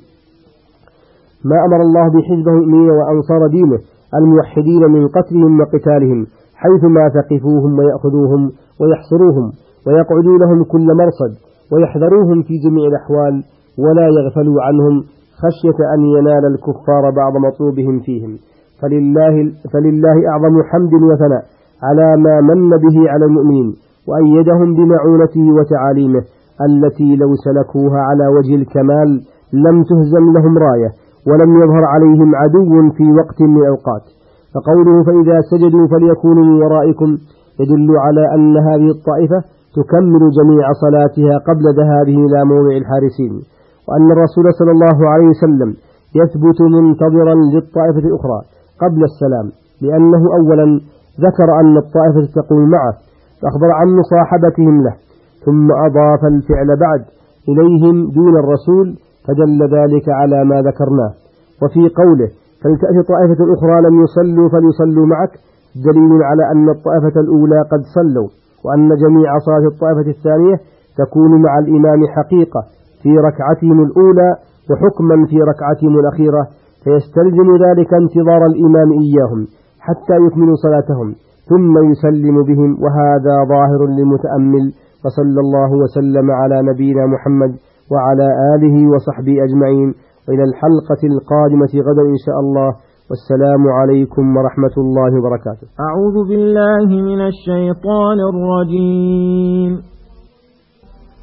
ما أمر الله به حزبه المؤمنين وأنصار دينه الموحدين من قتلهم وقتالهم، حيثما ثقفوهم ويأخذوهم ويحصروهم ويقعدوا لهم كل مرصد، ويحذروهم في جميع الأحوال ولا يغفلوا عنهم خشية أن ينال الكفار بعض مطلوبهم فيهم. فلله, فلله أعظم حمد وثناء على ما من به على المؤمنين، وأيدهم بمعونته وتعاليمه التي لو سلكوها على وجه الكمال لم تهزم لهم راية ولم يظهر عليهم عدو في وقت من الأوقات. فقوله: فإذا سجدوا فليكونوا من ورائكم، يدل على أن هذه الطائفة تكمل جميع صلاتها قبل ذهابه إلى موضع الحارسين، وأن الرسول صلى الله عليه وسلم يثبت منتظرا للطائفة الأخرى قبل السلام، لأنه أولا ذكر أن الطائفة تقوم معه فأخبر عن مصاحبتهم له، ثم أضاف الفعل بعد إليهم دون الرسول، فدل ذلك على ما ذكرناه. وفي قوله: فلتأتي طائفة أخرى لم يصلوا فليصلوا معك، دليل على أن الطائفة الأولى قد صلوا، وأن جميع صلاة الطائفة الثانية تكون مع الإمام حقيقة في ركعتهم الأولى وحكما في ركعتهم الأخيرة، فيستلزم ذلك انتظار الإمام إياهم حتى يكملوا صلاتهم ثم يسلم بهم، وهذا ظاهر للمتأمل. وصلى الله وسلم على نبينا محمد وعلى آله وصحبه أجمعين، وإلى الحلقة القادمة غدا إن شاء الله، والسلام عليكم ورحمة الله وبركاته. أعوذ بالله من الشيطان الرجيم.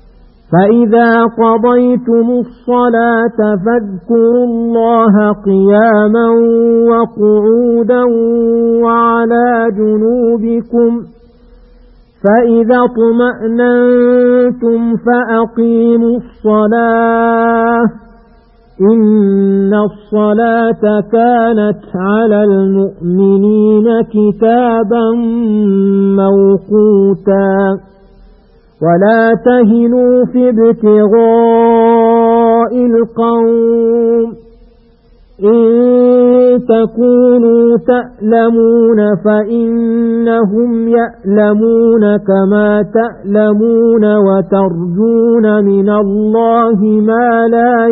فإذا قضيتم الصلاة فاذكروا الله قياما وقعودا وعلى جنوبكم فإذا اطمأننتم فأقيموا الصلاة إن الصلاة كانت على المؤمنين كتابا موقوتا ولا تهنوا في ابتغاء القوم إن تكونوا تألمون فإنهم يألمون كما تألمون وترجون من الله ما لا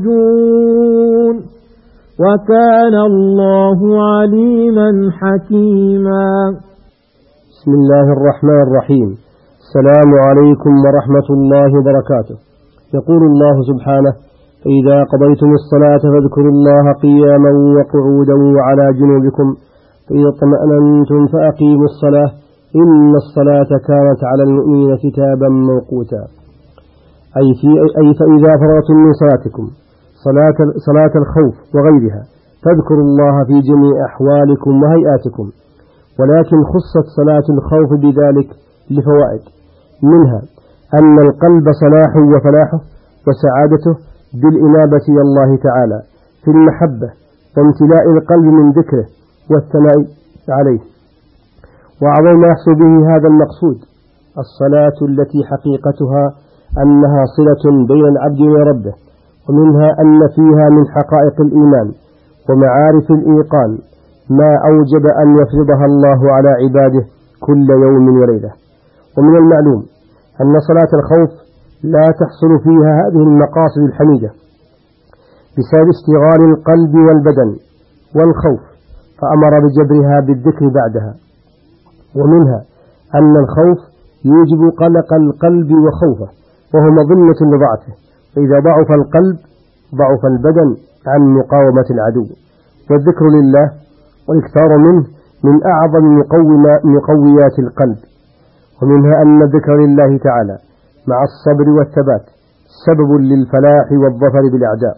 يرجون وكان الله عليما حكيما. بسم الله الرحمن الرحيم. السلام عليكم ورحمة الله وبركاته. يقول الله سبحانه: فإذا قضيتم الصلاة فاذكروا الله قياما وقعودا وعلى جنوبكم فإذا اطمأننتم فأقيموا الصلاة إن الصلاة كانت على المؤمنين كتابا موقوتا. أي, في أي فإذا فرغتم من صلاتكم صلاة, صلاة الخوف وغيرها فاذكروا الله في جميع أحوالكم وهيئاتكم، ولكن خصت صلاة الخوف بذلك لفوائد، منها أن القلب صلاح وفلاحه وسعادته بالإنابة إلى الله تعالى في المحبة وامتلاء القلب من ذكره والثناء عليه. وأعظم ما يحصل به هذا المقصود الصلاة التي حقيقتها أنها صلة بين العبد وربه، ومنها أن فيها من حقائق الإيمان ومعارف الإيقان ما أوجب أن يفرضها الله على عباده كل يوم وليلة. ومن المعلوم أن صلاة الخوف لا تحصل فيها هذه المقاصد الحميدة بسبب اشتغال القلب والبدن والخوف، فأمر بجبرها بالذكر بعدها. ومنها أن الخوف يوجب قلق القلب وخوفه، وهو مظنة لضعفه، فإذا ضعف القلب ضعف البدن عن مقاومة العدو. والذكر لله والإكثار منه من أعظم مقويات القلب. ومنها أن الذكر لله تعالى مع الصبر والثبات سبب للفلاح والظفر بالأعداء،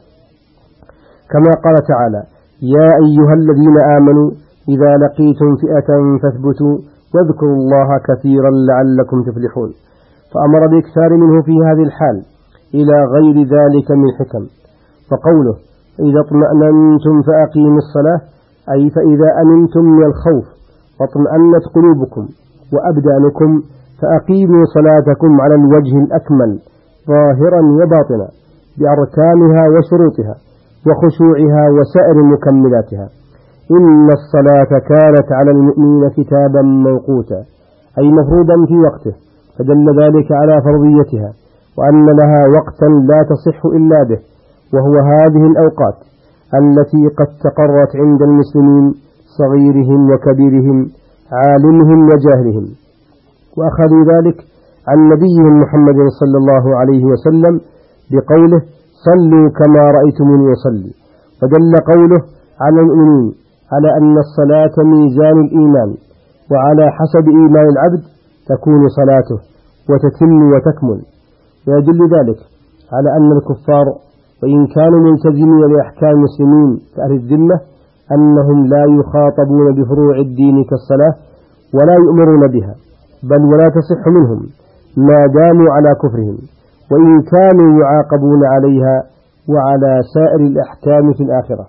كما قال تعالى: يا أيها الذين آمنوا إذا لقيتم فئة فاثبتوا واذكروا الله كثيرا لعلكم تفلحون، فأمر بإكثار منه في هذه الحال إلى غير ذلك من حكم. فقوله: إذا اطمأننتم فأقيموا الصلاة، أي فإذا أمنتم من الخوف واطمأنت قلوبكم وأبدانكم فأقيموا صلاتكم على الوجه الأكمل ظاهرا وباطنا بأركانها وشروطها وخشوعها وسائر مكملاتها. إن الصلاة كانت على المؤمنين كتابا موقوتا، أي مفروضا في وقته، فدل ذلك على فرضيتها وأن لها وقتا لا تصح إلا به، وهو هذه الأوقات التي قد تقرت عند المسلمين صغيرهم وكبيرهم عالمهم وجاهلهم، وأخذوا ذلك عن نبيهم محمد صلى الله عليه وسلم بقوله: صلوا كما رأيتموني أصلي. ودل قوله على المؤمنين على أن الصلاة ميزان الإيمان، وعلى حسب إيمان العبد تكون صلاته وتتم وتكمل. ويدل ذلك على أن الكفار وإن كانوا ملتزمين لأحكام المسلمين كأهل الذمة أنهم لا يخاطبون بفروع الدين كالصلاة ولا يؤمرون بها، بل ولا تصح منهم ما داموا على كفرهم، وإن كانوا يعاقبون عليها وعلى سائر الأحكام في الآخرة.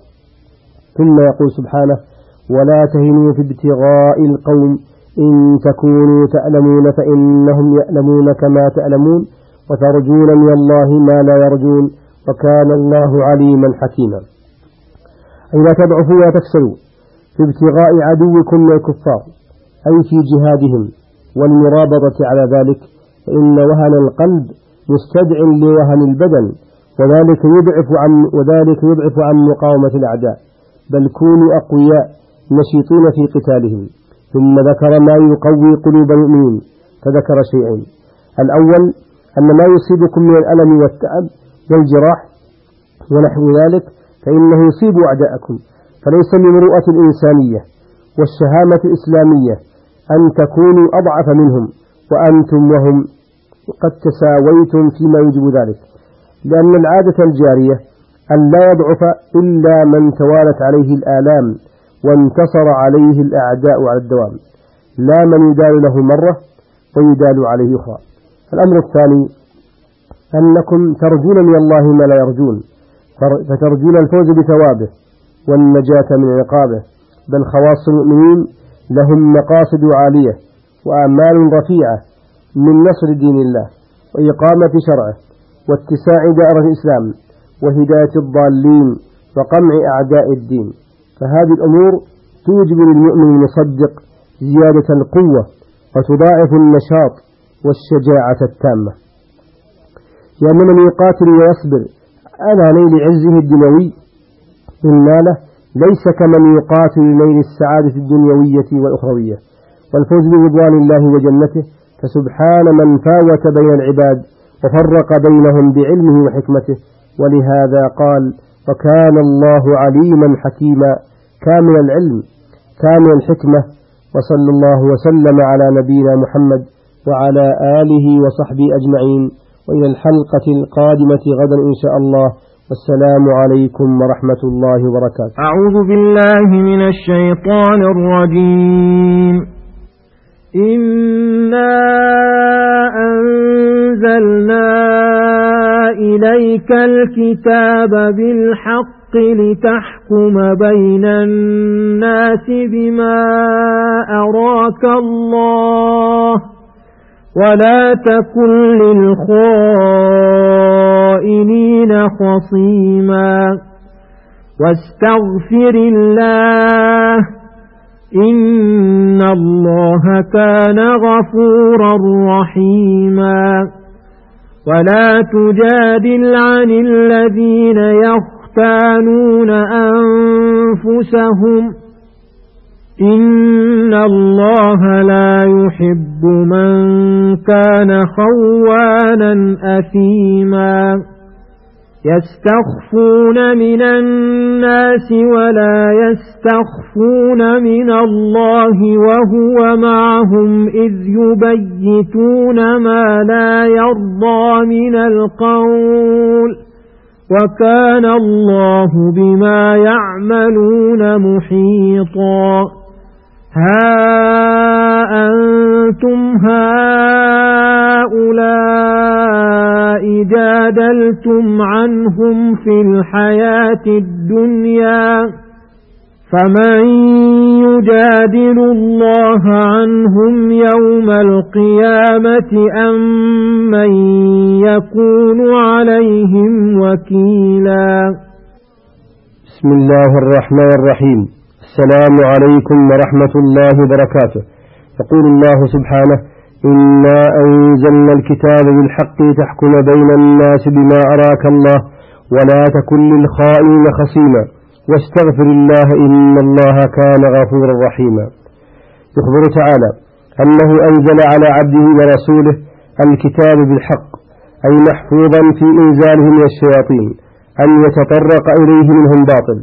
ثم يقول سبحانه: ولا تهنوا في ابتغاء القوم إن تكونوا تألمون فإنهم يألمون كما تألمون وترجون من الله ما لا يرجون وكان الله عليما حكيما. أي لا تضعفوا ولا تكسلوا في ابتغاء عدوكم من الكفار، أي في جهادهم والمرابطة على ذلك، فإن وهن القلب مستدع لوهن البدن، وذلك يضعف عن وذلك يضعف عن مقاومة الأعداء، بل كونوا أقوياء نشيطين في قتالهم. ثم ذكر ما يقوي قلوب المؤمنين، فذكر شيئين: الأول أن ما يصيبكم من الألم والتعب والجراح ونحو ذلك فإنه يصيب أعداءكم، فليس من مروءة الإنسانية والشهامة الإسلامية أن تكونوا أضعف منهم وأنتم وهم وقد تساويتم فيما يجب ذلك، لأن العادة الجارية أن لا يضعف إلا من توالت عليه الآلام وانتصر عليه الأعداء على الدوام، لا من يدال له مرة ويدال عليه أخرى. الأمر الثاني أنكم ترجون من الله ما لا يرجون، فترجون الفوز بثوابه والنجاة من عقابه، بل خواص المؤمنين لهم مقاصد عالية وآمال رفيعة من نصر دين الله وإقامة شرعه واتساع دائرة الإسلام وهداية الضالين وقمع أعداء الدين. فهذه الأمور توجب للمؤمن المصدق زيادة القوة وتضاعف النشاط والشجاعة التامة، لأن من يقاتل ويصبر على نيل عزه الدنيوي إن ناله ليس كمن يقاتل لنيل السعادة الدنيوية والأخروية والفوز برضوان الله وجنته. فسبحان من فاوت بين العباد وفرق بينهم بعلمه وحكمته، ولهذا قال: وكان الله عليما حكيما، كامل العلم كامل الحكمة. وصلى الله وسلم على نبينا محمد وعلى آله وصحبه أجمعين، وإلى الحلقة القادمة غدا إن شاء الله، والسلام عليكم ورحمة الله وبركاته. أعوذ بالله من الشيطان الرجيم. إنا أنزلنا إليك الكتاب بالحق لتحكم بين الناس بما أراك الله، ولا تكن للخائنين خصيما، واستغفر الله إن الله كان غفورا رحيما. ولا تجادل عن الذين يختانون أنفسهم، إن الله لا يحب من كان خوانا أثيما. يستخفون من الناس ولا يستخفون من الله وهو معهم إذ يبيتون ما لا يرضى من القول، وكان الله بما يعملون محيطا. ها أنتم هؤلاء جادلتم عنهم في الحياة الدنيا، فمن يجادل الله عنهم يوم القيامة أم من يكون عليهم وكيلا. بسم الله الرحمن الرحيم. السلام عليكم ورحمة الله وبركاته. يقول الله سبحانه: إنا أنزلنا الكتاب بالحق تحكم بين الناس بما أراك الله ولا تكن للخائنين خصيما واستغفر الله إن الله كان غفورا رحيما. يخبر تعالى أنه أنزل على عبده ورسوله الكتاب بالحق، أي محفوظا في إنزاله من الشياطين أن يتطرق إليه منهم باطل،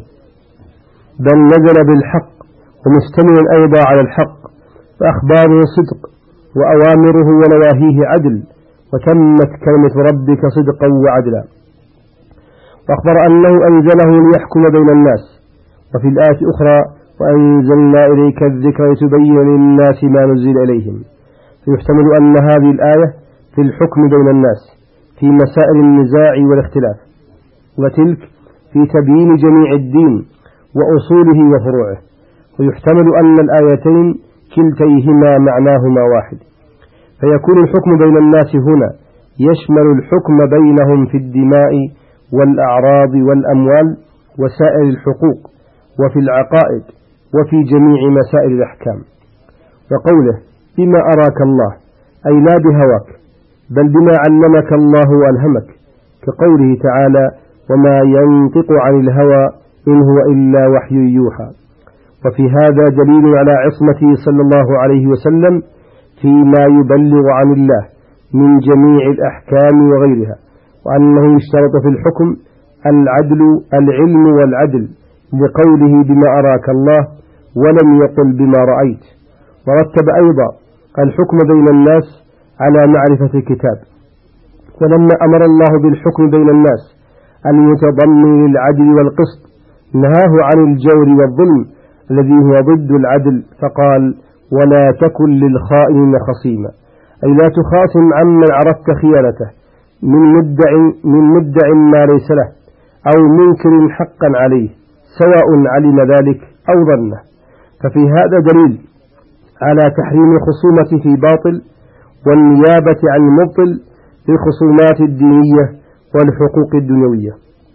بل نزل بالحق ومستملا أيضا على الحق، فأخباره صدق وأوامره ونواهيه عدل، وتمت كلمة ربك صدقا وعدلا. وأخبر أنه أنزله ليحكم بين الناس. وفي الآية أخرى: وأنزلنا إليك الذكر لتبين للناس ما نزل إليهم. فيحتمل أن هذه الآية في الحكم بين الناس في مسائل النزاع والاختلاف، وتلك في تبيين جميع الدين وأصوله وفروعه. ويحتمل أن الآيتين كلتيهما معناهما واحد، فيكون الحكم بين الناس هنا يشمل الحكم بينهم في الدماء والأعراض والأموال وسائر الحقوق وفي العقائد وفي جميع مسائل الأحكام. وقوله: بما أراك الله، أي لا بهواك بل بما علمك الله وألهمك، كقوله تعالى: وما ينطق عن الهوى إن هو إلا وحي يوحى. وفي هذا دليل على عصمته صلى الله عليه وسلم فيما يبلغ عن الله من جميع الأحكام وغيرها، وأنه يشترط في الحكم العدل العلم والعدل، لقوله بما أراك الله ولم يقل بما رأيت. ورتب أيضا الحكم بين الناس على معرفة الكتاب. ولما أمر الله بالحكم بين الناس المتضمن للعدل والقسط نهاه عن الجور والظلم الذي هو ضد العدل، فقال: ولا تكن للخائن خصيما، أي لا تخاصم عمن عرفت خيانته من مدع, من مدع ما ليس له أو منكر حقا عليه، سواء علم ذلك أو ظنه. ففي هذا دليل على تحريم الخصومة في باطل والنيابة عن المبطل في الخصومات الدينية والحقوق الدنيوية.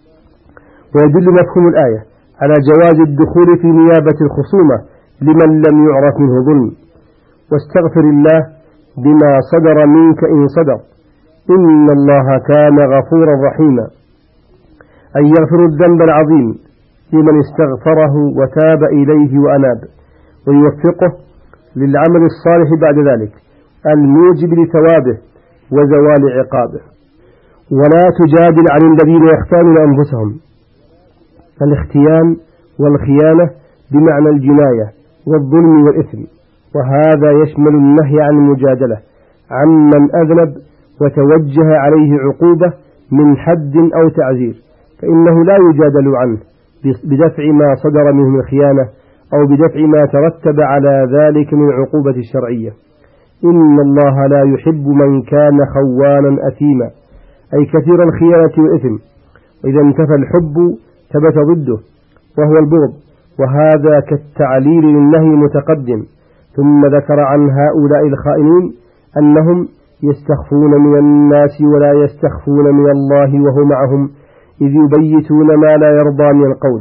ويدل مفهوم الآية على جواز الدخول في نيابة الخصومة لمن لم يعرف منه ظلم. واستغفر الله بما صدر منك إن صدر، إن الله كان غفورا رحيما، أي يغفر الذنب العظيم لمن استغفره وتاب إليه وأناب، ويوفقه للعمل الصالح بعد ذلك الموجب لثوابه وزوال عقابه. ولا تجادل عن الذين يختانون أنفسهم. الاختيان والخيانة بمعنى الجناية والظلم والإثم، وهذا يشمل النهي عن المجادلة عمن أذنب وتوجه عليه عقوبة من حد أو تعزير، فإنه لا يجادل عنه بدفع ما صدر منه من خيانة أو بدفع ما ترتب على ذلك من العقوبة الشرعية. إن الله لا يحب من كان خوانا أثيما، أي كثير الخيانة والإثم. وإذا انتفى الحب ثبت ضده وهو البغض، وهذا كالتعليل للنهي المتقدم. ثم ذكر عن هؤلاء الخائنين أنهم يستخفون من الناس ولا يستخفون من الله وهو معهم إذ يبيتون ما لا يرضى من القول.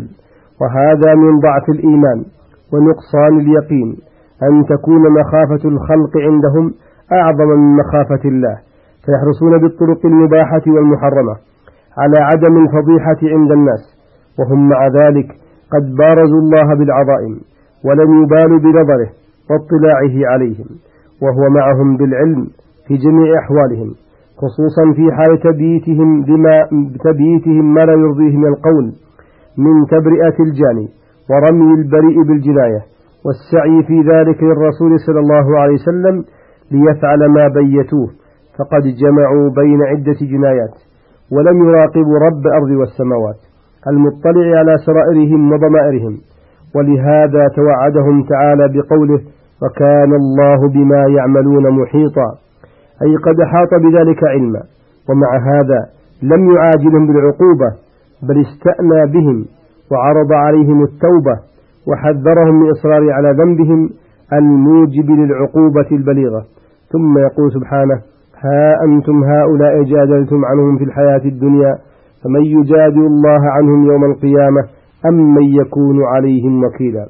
وهذا من ضعف الإيمان ونقصان اليقين أن تكون مخافة الخلق عندهم أعظم من مخافة الله، فيحرصون بالطرق المباحة والمحرمة على عدم الفضيحة عند الناس، وهم مع ذلك قد بارزوا الله بالعظائم ولم يبالوا بنظره واطلاعه عليهم، وهو معهم بالعلم في جميع أحوالهم، خصوصا في حال تبييتهم بما, تبييتهم ما لا يرضيه من القول من تبرئة الجاني ورمي البريء بالجناية، والسعي في ذلك للرسول صلى الله عليه وسلم ليفعل ما بيتوه، فقد جمعوا بين عدة جنايات ولم يراقبوا رب الأرض والسماوات المطلع على سرائرهم وضمائرهم. ولهذا توعدهم تعالى بقوله: وكان الله بما يعملون محيطا، أي قد أحاط بذلك علما. ومع هذا لم يعاجلهم بالعقوبة، بل استأنى بهم وعرض عليهم التوبة وحذرهم من إصرار على ذنبهم الموجب للعقوبة البليغة. ثم يقول سبحانه: ها أنتم هؤلاء جادلتم عنهم في الحياة الدنيا فمن يجادل الله عنهم يوم القيامة أم من يكون عليهم وكيلا،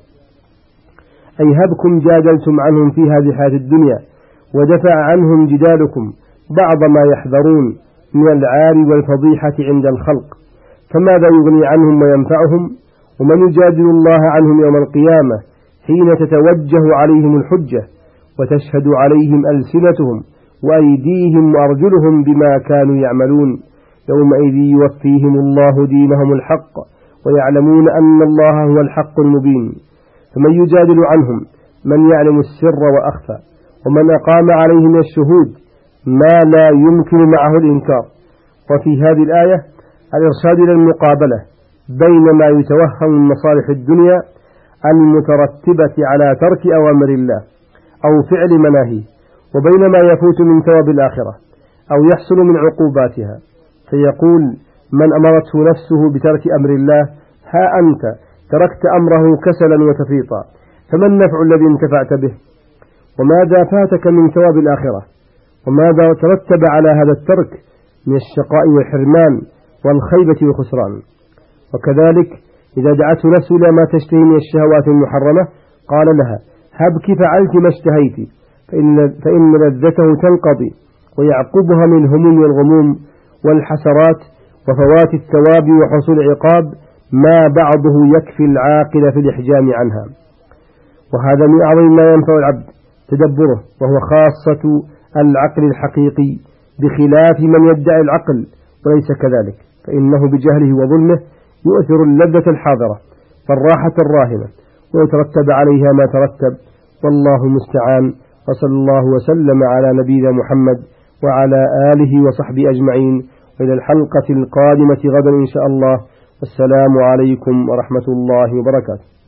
أي هبكم جادلتم عنهم في هذه الحياة الدنيا ودفع عنهم جدالكم بعض ما يحذرون من العار والفضيحة عند الخلق، فماذا يغني عنهم وينفعهم؟ ومن يجادل الله عنهم يوم القيامة حين تتوجه عليهم الحجة وتشهد عليهم ألسنتهم وأيديهم وأرجلهم بما كانوا يعملون، يومئذ يوفيهم الله دينهم الحق ويعلمون أن الله هو الحق المبين. فمن يجادل عنهم من يعلم السر وأخفى، ومن أقام عليهم الشهود ما لا يمكن معه الإنكار. وفي هذه الآية الإرشاد إلى المقابلة بين ما يتوهم من مصالح الدنيا المترتبة على ترك أوامر الله أو فعل مناهيه، وبين ما يفوت من ثواب الآخرة أو يحصل من عقوباتها. فيقول من أمرته نفسه بترك أمر الله: ها أنت تركت أمره كسلا وتفريطا، فما النفع الذي انتفعت به؟ وماذا فاتك من ثواب الآخرة؟ وماذا ترتب على هذا الترك من الشقاء والحرمان والخيبة والخسران؟ وكذلك إذا دعته نفسه إلى ما تشتهي من الشهوات المحرمة قال لها: هبك فعلت ما اشتهيت، فإن, فإن لذته تنقضي ويعقبها من الهموم والغموم والحسرات وفوات الثواب وحصول العقاب ما بعضه يكفي العاقل في الإحجام عنها. وهذا من أعظم ما ينفع العبد تدبره، وهو خاصة العقل الحقيقي، بخلاف من يدعي العقل وليس كذلك، فإنه بجهله وظلمه يؤثر اللذة الحاضرة والراحة الراهنة ويترتب عليها ما ترتب، والله المستعان. وصلى الله وسلم على نبينا محمد وعلى آله وصحبه أجمعين، وإلى الحلقة القادمة غدا إن شاء الله. والسلام عليكم ورحمة الله وبركاته.